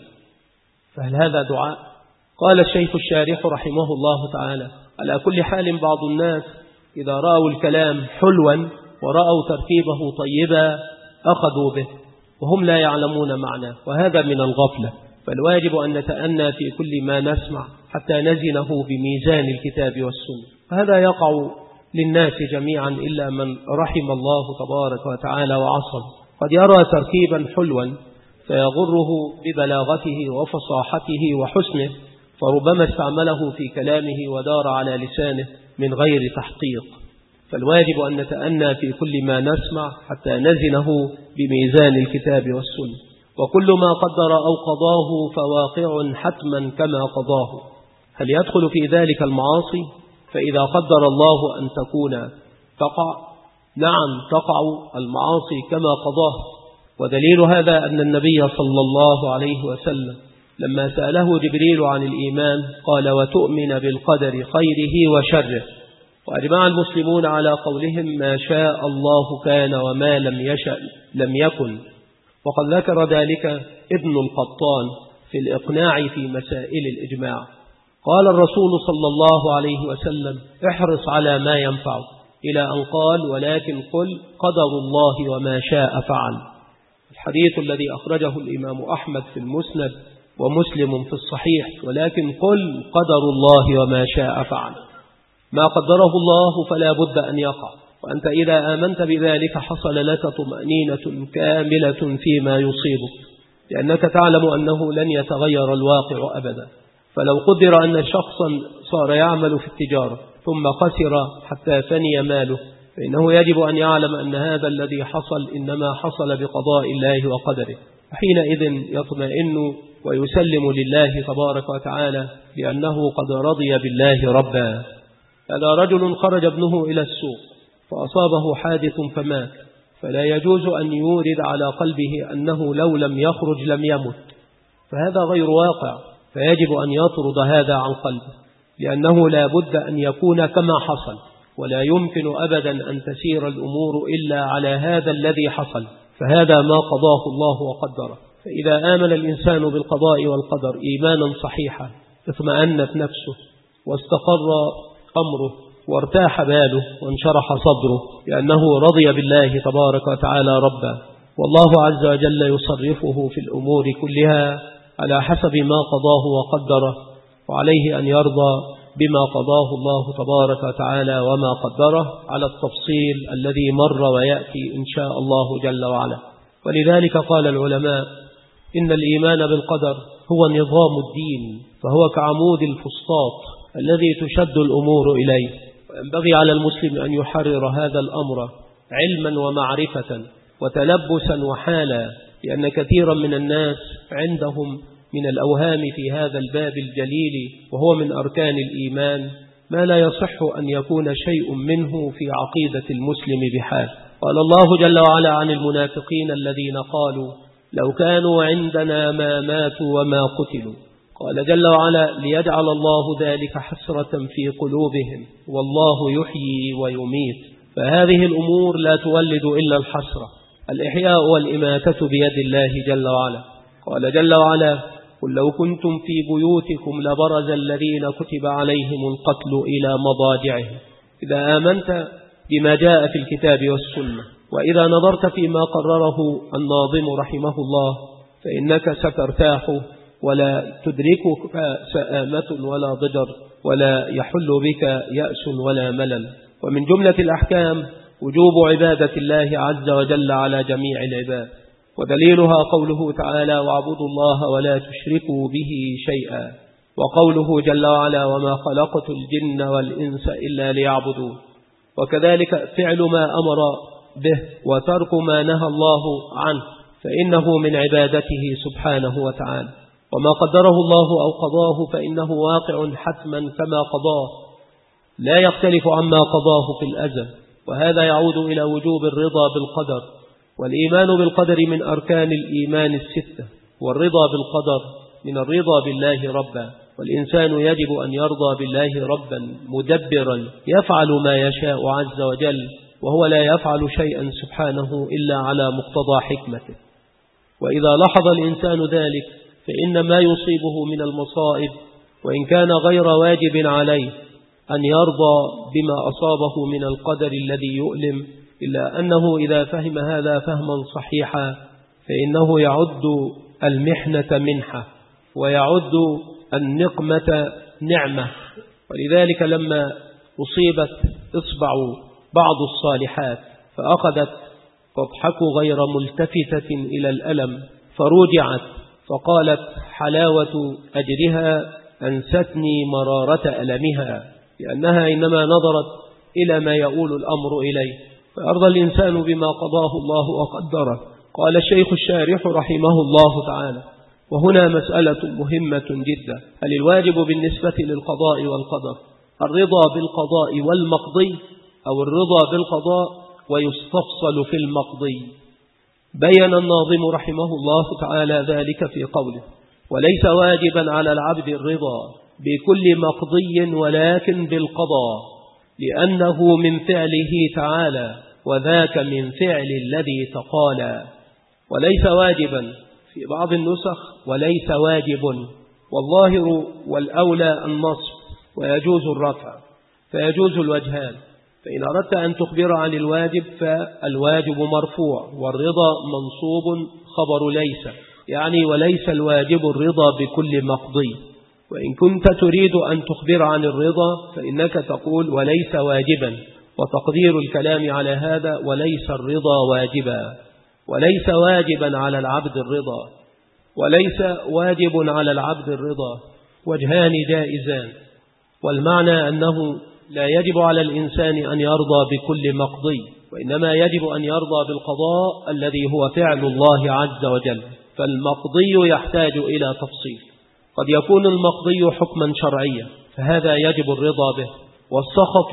فهل هذا دعاء؟ قال الشيخ الشارح رحمه الله تعالى: على كل حال بعض الناس إذا رأوا الكلام حلوا ورأوا تركيبه طيبا أخذوا به وهم لا يعلمون معناه، وهذا من الغفلة. فالواجب أن نتأنى في كل ما نسمع حتى نزنه بميزان الكتاب والسنة، فهذا يقع للناس جميعا إلا من رحم الله تبارك وتعالى وعصم. قد يرى تركيبا حلوا فيغره ببلاغته وفصاحته وحسنه، فربما استعمله في كلامه ودار على لسانه من غير تحقيق. فالواجب أن نتأنى في كل ما نسمع حتى نزنه بميزان الكتاب والسنة، وكل ما قدر أو قضاه فواقع حتما كما قضاه. هل يدخل في ذلك المعاصي؟ فإذا قدر الله أن تكون تقع، نعم تقع المعاصي كما قضاه. ودليل هذا أن النبي صلى الله عليه وسلم لما سأله جبريل عن الإيمان قال: وتؤمن بالقدر خيره وشره. وأجمع المسلمون على قولهم ما شاء الله كان وما لم يشأ لم يكن. وقد ذكر ذلك ابن القطان في الإقناع في مسائل الإجماع. قال الرسول صلى الله عليه وسلم: احرص على ما ينفعك، إلى أن قال: ولكن قل قدر الله وما شاء فعل. الحديث الذي أخرجه الإمام أحمد في المسند ومسلم في الصحيح: ولكن قل قدر الله وما شاء فعل. ما قدره الله فلا بد أن يقع، وأنت إذا آمنت بذلك حصل لك طمأنينة كاملة فيما يصيبك، لأنك تعلم أنه لن يتغير الواقع أبدا. فلو قدر أن شخصا صار يعمل في التجارة ثم خسر حتى فني ماله، فإنه يجب أن يعلم أن هذا الذي حصل إنما حصل بقضاء الله وقدره، وحينئذ يطمئن ويسلم لله تبارك وتعالى لأنه قد رضي بالله ربا. هذا رجل خرج ابنه إلى السوق فأصابه حادث فمات، فلا يجوز أن يورد على قلبه أنه لو لم يخرج لم يمت، فهذا غير واقع، فيجب أن يطرد هذا عن قلبه، لأنه لا بد أن يكون كما حصل، ولا يمكن أبدا أن تسير الأمور إلا على هذا الذي حصل، فهذا ما قضاه الله وقدره. فإذا آمن الإنسان بالقضاء والقدر إيمانا صحيحا اطمأنت نفسه واستقر أمره وارتاح باله وانشرح صدره، لأنه رضي بالله تبارك وتعالى ربا. والله عز وجل يصرفه في الأمور كلها على حسب ما قضاه وقدره، وعليه أن يرضى بما قضاه الله تبارك وتعالى وما قدره على التفصيل الذي مر ويأتي إن شاء الله جل وعلا. ولذلك قال العلماء إن الإيمان بالقدر هو نظام الدين، فهو كعمود الفسطاط الذي تشد الأمور إليه، وينبغي على المسلم أن يحرر هذا الأمر علما ومعرفة وتلبسا وحالا، لأن كثيرا من الناس عندهم من الأوهام في هذا الباب الجليل وهو من أركان الإيمان ما لا يصح أن يكون شيء منه في عقيدة المسلم بحال. قال الله جل وعلا عن المنافقين الذين قالوا لو كانوا عندنا ما ماتوا وما قتلوا، قال جل وعلا ليجعل الله ذلك حسرة في قلوبهم والله يحيي ويميت، فهذه الأمور لا تولد إلا الحسرة. الإحياء والإماتة بيد الله جل وعلا. قال جل وعلا قل لو كنتم في بيوتكم لبرز الذين كتب عليهم القتل إلى مضاجعهم. إذا آمنت بما جاء في الكتاب والسنة، وإذا نظرت فيما قرره الناظم رحمه الله، فإنك سترتاح ولا تدركك سآمة ولا ضجر، ولا يحل بك يأس ولا ملل. ومن جملة الأحكام وجوب عبادة الله عز وجل على جميع العباد، ودليلها قوله تعالى: واعبدوا الله ولا تشركوا به شيئا، وقوله جل وعلا: وما خلقت الجن والإنس إلا ليعبدون. وكذلك فعل ما أمر به وترك ما نهى الله عنه، فإنه من عبادته سبحانه وتعالى. وما قدره الله أو قضاه فإنه واقع حتما كما قضاه، لا يختلف عما قضاه في الأزل. وهذا يعود إلى وجوب الرضا بالقدر، والإيمان بالقدر من أركان الإيمان الستة، والرضا بالقدر من الرضا بالله ربا. والإنسان يجب أن يرضى بالله ربا مدبرا يفعل ما يشاء عز وجل، وهو لا يفعل شيئا سبحانه إلا على مقتضى حكمته. وإذا لاحظ الإنسان ذلك فإن ما يصيبه من المصائب وإن كان غير واجب عليه أن يرضى بما أصابه من القدر الذي يؤلم، إلا أنه إذا فهم هذا فهما صحيحا فإنه يعد المحنة منحة، ويعد النقمة نعمة. ولذلك لما أصيبت إصبع بعض الصالحات فأخذت تضحك غير ملتفتة إلى الألم، فرجعت فقالت: حلاوة أجرها أنستني مرارة ألمها، لأنها إنما نظرت إلى ما يؤول الأمر إليه. فأرضى الإنسان بما قضاه الله وقدره. قال الشيخ الشارح رحمه الله تعالى: وهنا مسألة مهمة جدا، هل الواجب بالنسبة للقضاء والقدر الرضا بالقضاء والمقضي، أو الرضا بالقضاء ويستفصل في المقضي؟ بين الناظم رحمه الله تعالى ذلك في قوله: وليس واجبا على العبد الرضا بكل مقضي ولكن بالقضاء، لأنه من فعله تعالى، وذاك من فعل الذي تقالى. وليس واجبا في بعض النسخ وليس واجب، والظاهر والأولى النصب، ويجوز الرفع، فيجوز الوجهان. فإن أردت أن تخبر عن الواجب فالواجب مرفوع، والرضا منصوب خبر ليس، يعني وليس الواجب الرضا بكل مقضي. وإن كنت تريد أن تخبر عن الرضا فإنك تقول وليس واجبا، وتقدير الكلام على هذا وليس الرضا واجبا. وليس واجبا على العبد الرضا، وليس واجب على العبد الرضا وجهان جائزان، والمعنى أنه لا يجب على الإنسان أن يرضى بكل مقضي، وإنما يجب أن يرضى بالقضاء الذي هو فعل الله عز وجل. فالمقضي يحتاج إلى تفصيل، قد يكون المقضي حكما شرعيا فهذا يجب الرضا به، والسخط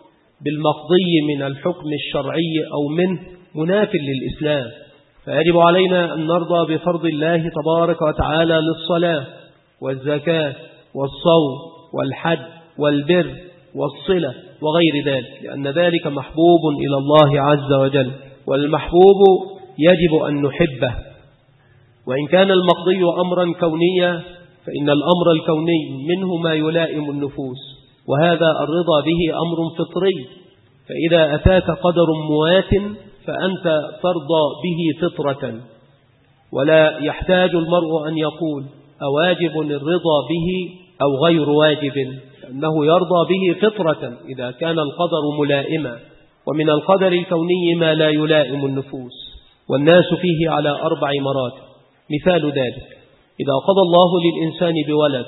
بالمقضي من الحكم الشرعي أو منه مناف للإسلام، فيجب علينا أن نرضى بفرض الله تبارك وتعالى للصلاة والزكاة والصوم والحج والبر والصلة وغير ذلك، لأن ذلك محبوب إلى الله عز وجل، والمحبوب يجب أن نحبه. وإن كان المقضي أمرا كونيا فإن الأمر الكوني منه ما يلائم النفوس، وهذا الرضا به أمر فطري، فإذا أتاك قدر موات فأنت ترضى به فطرة، ولا يحتاج المرء أن يقول أواجب الرضا به أو غير واجب، لأنه يرضى به فطرة إذا كان القدر ملائما. ومن القدر الكوني ما لا يلائم النفوس، والناس فيه على أربع مراتب. مثال ذلك: إذا قضى الله للإنسان بولد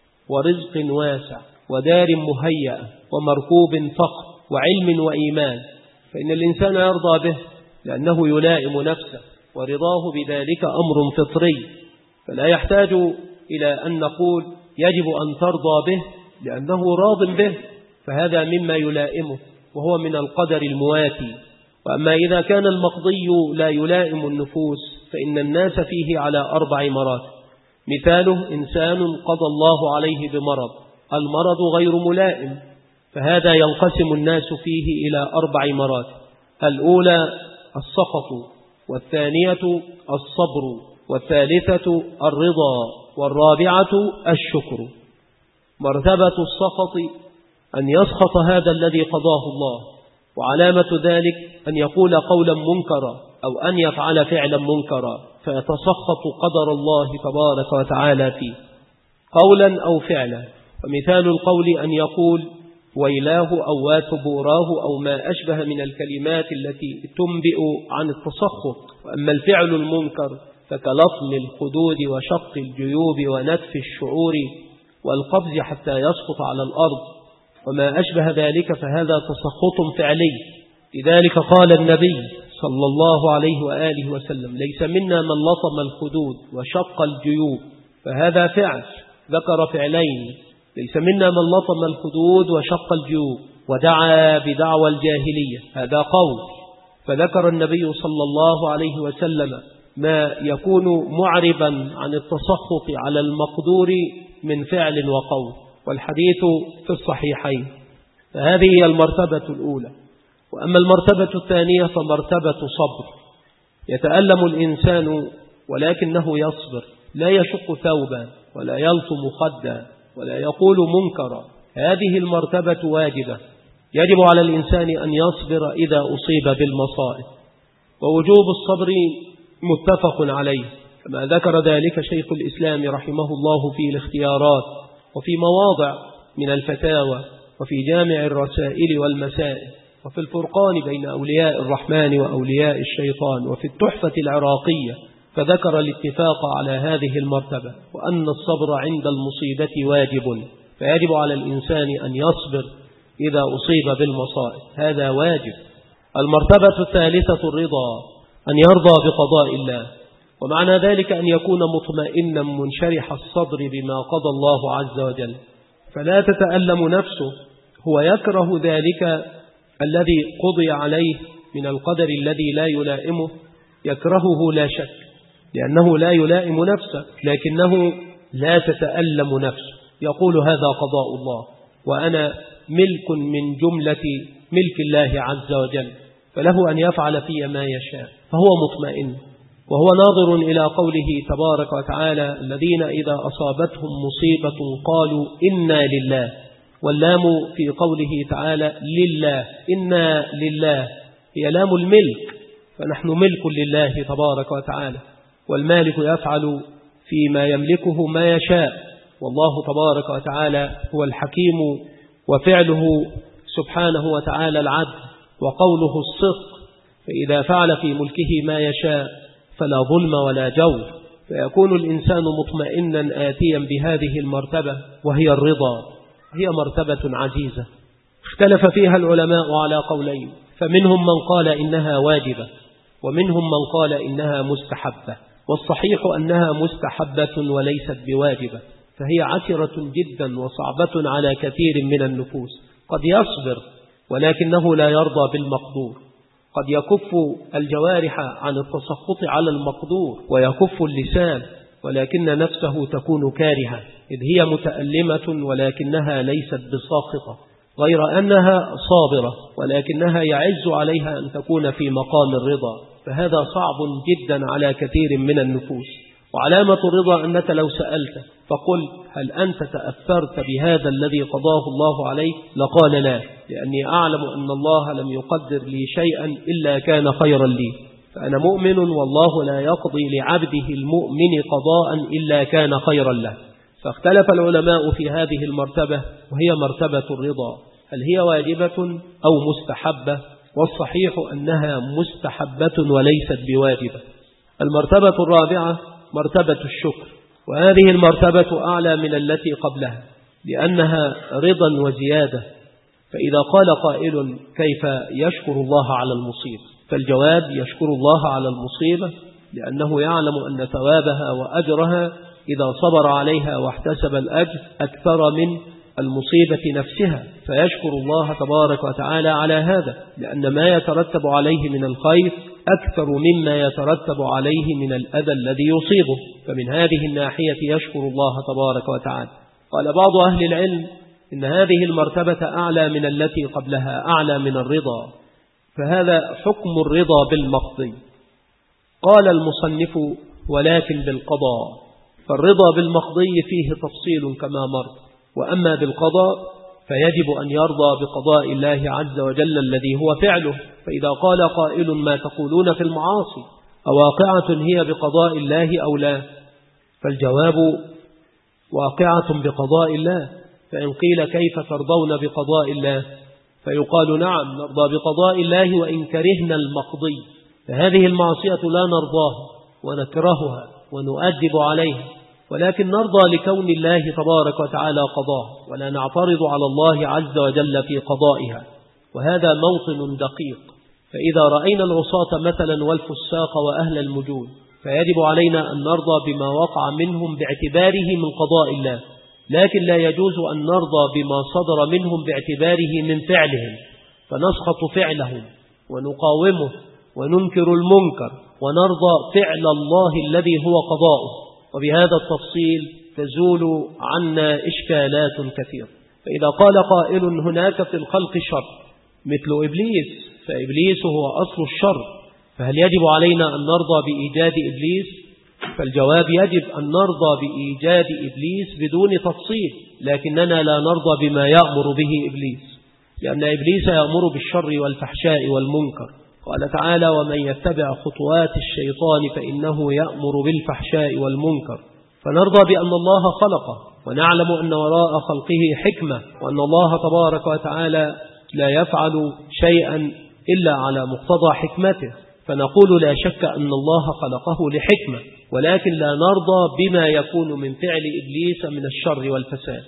ورزق واسع ودار مهيئة ومركوب فقر وعلم وإيمان، فإن الإنسان يرضى به لأنه يلائم نفسه، ورضاه بذلك أمر فطري، فلا يحتاج إلى أن نقول يجب أن ترضى به لأنه راض به، فهذا مما يلائمه وهو من القدر المواتي. وأما إذا كان المقضي لا يلائم النفوس فإن الناس فيه على أربع مراتب. مثاله: إنسان قضى الله عليه بمرض، المرض غير ملائم، فهذا ينقسم الناس فيه إلى أربع مراتب: الأولى السخط، والثانية الصبر، والثالثة الرضا، والرابعة الشكر. مرتبة السخط أن يسخط هذا الذي قضاه الله، وعلامة ذلك أن يقول قولا منكرا أو أن يفعل فعلا منكرا فيتسخط قدر الله تبارك وتعالى فيه قولا أو فعلا. ومثال القول أن يقول ويلاه أو وات بوراه أو ما أشبه من الكلمات التي تنبئ عن التسخط. وأما الفعل المنكر فكلطم الخدود وشق الجيوب ونتف الشعور والقبض حتى يسقط على الأرض وما أشبه ذلك، فهذا تسخط فعلي. لذلك قال النبي صلى الله عليه وآله وسلم ليس منا من لطم الخدود وشق الجيوب، فهذا فعل ذكر فعلين. ليس منا من لطم الخدود وشق الجيوب ودعا بدعوى الجاهلية، هذا قول. فذكر النبي صلى الله عليه وسلم ما يكون معربا عن التسخط على المقدور من فعل وقول، والحديث في الصحيحين. فهذه هي المرتبة الأولى. وأما المرتبة الثانية فمرتبة صبر، يتألم الإنسان ولكنه يصبر، لا يشق ثوبا ولا يلطم خدا ولا يقول منكرا. هذه المرتبة واجبة، يجب على الإنسان أن يصبر إذا أصيب بالمصائب. ووجوب الصبر متفق عليه كما ذكر ذلك شيخ الإسلام رحمه الله في الاختيارات وفي مواضع من الفتاوى وفي جامع الرسائل والمسائل وفي الفرقان بين أولياء الرحمن وأولياء الشيطان وفي التحفة العراقية، فذكر الاتفاق على هذه المرتبة وأن الصبر عند المصيبة واجب، فيجب على الإنسان أن يصبر إذا أصيب بالمصائب، هذا واجب. المرتبة الثالثة الرضا، أن يرضى بقضاء الله، ومعنى ذلك أن يكون مطمئنا منشرح الصدر بما قضى الله عز وجل، فلا تتألم نفسه. هو يكره ذلك الذي قضي عليه من القدر الذي لا يلائمه، يكرهه لا شك، لأنه لا يلائم نفسه، لكنه لا تتألم نفسه، يقول هذا قضاء الله وأنا ملك من جملة ملك الله عز وجل، فله أن يفعل في ما يشاء، فهو مطمئن. وهو ناظر إلى قوله تبارك وتعالى الذين إذا أصابتهم مصيبة قالوا إنا لله، واللام في قوله تعالى لله، إنا لله هي لام الملك، فنحن ملك لله تبارك وتعالى، والمالك يفعل فيما يملكه ما يشاء، والله تبارك وتعالى هو الحكيم، وفعله سبحانه وتعالى العدل وقوله الصدق، فإذا فعل في ملكه ما يشاء فلا ظلم ولا جور، فيكون الإنسان مطمئنا آتيا بهذه المرتبة وهي الرضا. هي مرتبة عزيزة اختلف فيها العلماء على قولين، فمنهم من قال إنها واجبة ومنهم من قال إنها مستحبة، والصحيح أنها مستحبة وليست بواجبة، فهي عسرة جدا وصعبة على كثير من النفوس. قد يصبر ولكنه لا يرضى بالمقدور، قد يكف الجوارح عن التسخط على المقدور ويكف اللسان، ولكن نفسه تكون كارهة إذ هي متألمة ولكنها ليست بساخطة، غير أنها صابرة ولكنها يعز عليها أن تكون في مقام الرضا، فهذا صعب جدا على كثير من النفوس. وعلامة الرضا أنك لو سألت فقل هل أنت تأثرت بهذا الذي قضاه الله عليك؟ لقال لا، لأني أعلم أن الله لم يقدر لي شيئا إلا كان خيرا لي، فأنا مؤمن والله لا يقضي لعبده المؤمن قضاء إلا كان خيرا له. فاختلف العلماء في هذه المرتبة وهي مرتبة الرضا، هل هي واجبة أو مستحبة؟ والصحيح أنها مستحبة وليست بواجبة. المرتبة الرابعة مرتبة الشكر، وهذه المرتبة أعلى من التي قبلها لأنها رضا وزيادة. فإذا قال قائل كيف يشكر الله على المصيبة؟ فالجواب يشكر الله على المصيبة لأنه يعلم أن ثوابها وأجرها إذا صبر عليها واحتسب الأجر أكثر من المصيبة نفسها، فيشكر الله تبارك وتعالى على هذا، لأن ما يترتب عليه من الخير أكثر مما يترتب عليه من الأذى الذي يصيبه، فمن هذه الناحية يشكر الله تبارك وتعالى. قال بعض أهل العلم إن هذه المرتبة أعلى من التي قبلها، أعلى من الرضا، فهذا حكم الرضا بالمقضي. قال المصنف ولكن بالقضاء، فالرضا بالمقضي فيه تفصيل كما مر، وأما بالقضاء فيجب أن يرضى بقضاء الله عز وجل الذي هو فعله، فإذا قال قائل ما تقولون في المعاصي أواقعة هي بقضاء الله أو لا؟ فالجواب واقعة بقضاء الله. فإن قيل كيف ترضون بقضاء الله؟ فيقال نعم نرضى بقضاء الله وإن كرهنا المقضي. فهذه المعصية لا نرضاها ونكرهها ونؤدب عليها، ولكن نرضى لكون الله تبارك وتعالى قضاها، ولا نعترض على الله عز وجل في قضائها. وهذا موطن دقيق. فإذا رأينا العصاة مثلا والفساق وأهل المجون فيجب علينا أن نرضى بما وقع منهم باعتباره من قضاء الله، لكن لا يجوز أن نرضى بما صدر منهم باعتباره من فعلهم، فنسخط فعلهم ونقاومه وننكر المنكر ونرضى فعل الله الذي هو قضاؤه. وبهذا التفصيل تزول عنا إشكالات كثيرة. فإذا قال قائل هناك في الخلق شر مثل إبليس، فإبليس هو أصل الشر، فهل يجب علينا أن نرضى بإيجاد إبليس؟ فالجواب يجب أن نرضى بإيجاد إبليس بدون تفصيل، لكننا لا نرضى بما يأمر به إبليس، لأن إبليس يأمر بالشر والفحشاء والمنكر. قال تعالى ومن يتبع خطوات الشيطان فإنه يأمر بالفحشاء والمنكر. فنرضى بأن الله خلقه، ونعلم أن وراء خلقه حكمة، وأن الله تبارك وتعالى لا يفعل شيئا إلا على مقتضى حكمته، فنقول لا شك أن الله خلقه لحكمة، ولكن لا نرضى بما يكون من فعل إبليس من الشر والفساد.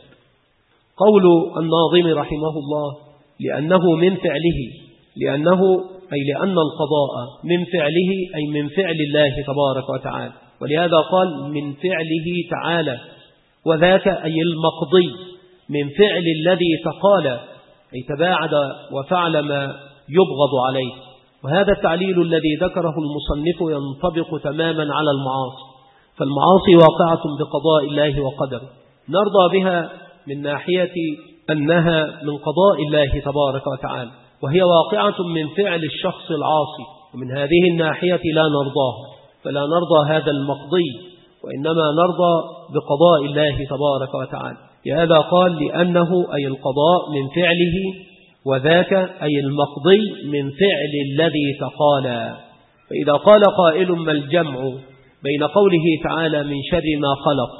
قول الناظم رحمه الله لأنه من فعله، لأنه أي لأن القضاء من فعله أي من فعل الله تبارك وتعالى، ولهذا قال من فعله تعالى، وذاك أي المقضي من فعل الذي تقال أي تباعد وفعل ما يبغض عليه. وهذا التعليل الذي ذكره المصنف ينطبق تماما على المعاصي، فالمعاصي واقعة بقضاء الله وقدره، نرضى بها من ناحية أنها من قضاء الله تبارك وتعالى، وهي واقعة من فعل الشخص العاصي، ومن هذه الناحية لا نرضاها، فلا نرضى هذا المقضي، وإنما نرضى بقضاء الله تبارك وتعالى. لهذا قال لأنه أي القضاء من فعله، وذاك أي المقضي من فعل الذي تقال. فإذا قال قائل ما الجمع بين قوله تعالى من شر ما خلق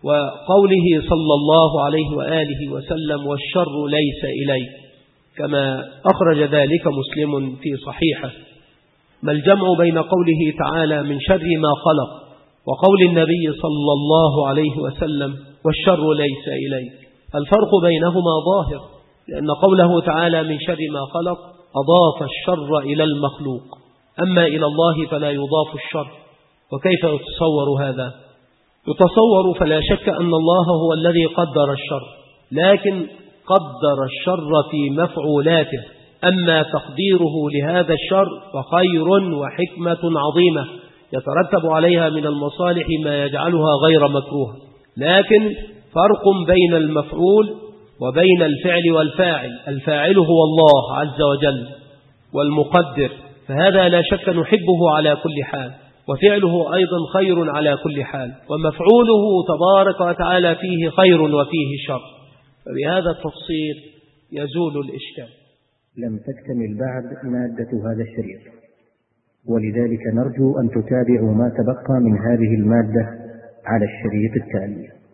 وقوله صلى الله عليه وآله وسلم والشر ليس إليك، كما أخرج ذلك مسلم في صحيحه؟ ما الجمع بين قوله تعالى من شر ما خلق وقول النبي صلى الله عليه وسلم والشر ليس إليك؟ الفرق بينهما ظاهر، لأن قوله تعالى من شر ما خلق أضاف الشر إلى المخلوق، أما إلى الله فلا يضاف الشر. وكيف يتصور هذا؟ يتصور فلا شك أن الله هو الذي قدر الشر، لكن قدر الشر في مفعولاته، أما تقديره لهذا الشر فخير وحكمة عظيمة يترتب عليها من المصالح ما يجعلها غير مكروه. لكن فرق بين المفعول وبين الفعل والفاعل، الفاعل هو الله عز وجل والمقدر، فهذا لا شك نحبه على كل حال، وفعله أيضا خير على كل حال، ومفعوله تبارك وتعالى فيه خير وفيه شر. فبهذا التفصيل يزول الإشكال. لم تكتمل بعد مادة هذا الشريط، ولذلك نرجو أن تتابعوا ما تبقى من هذه المادة على الشريط التالي.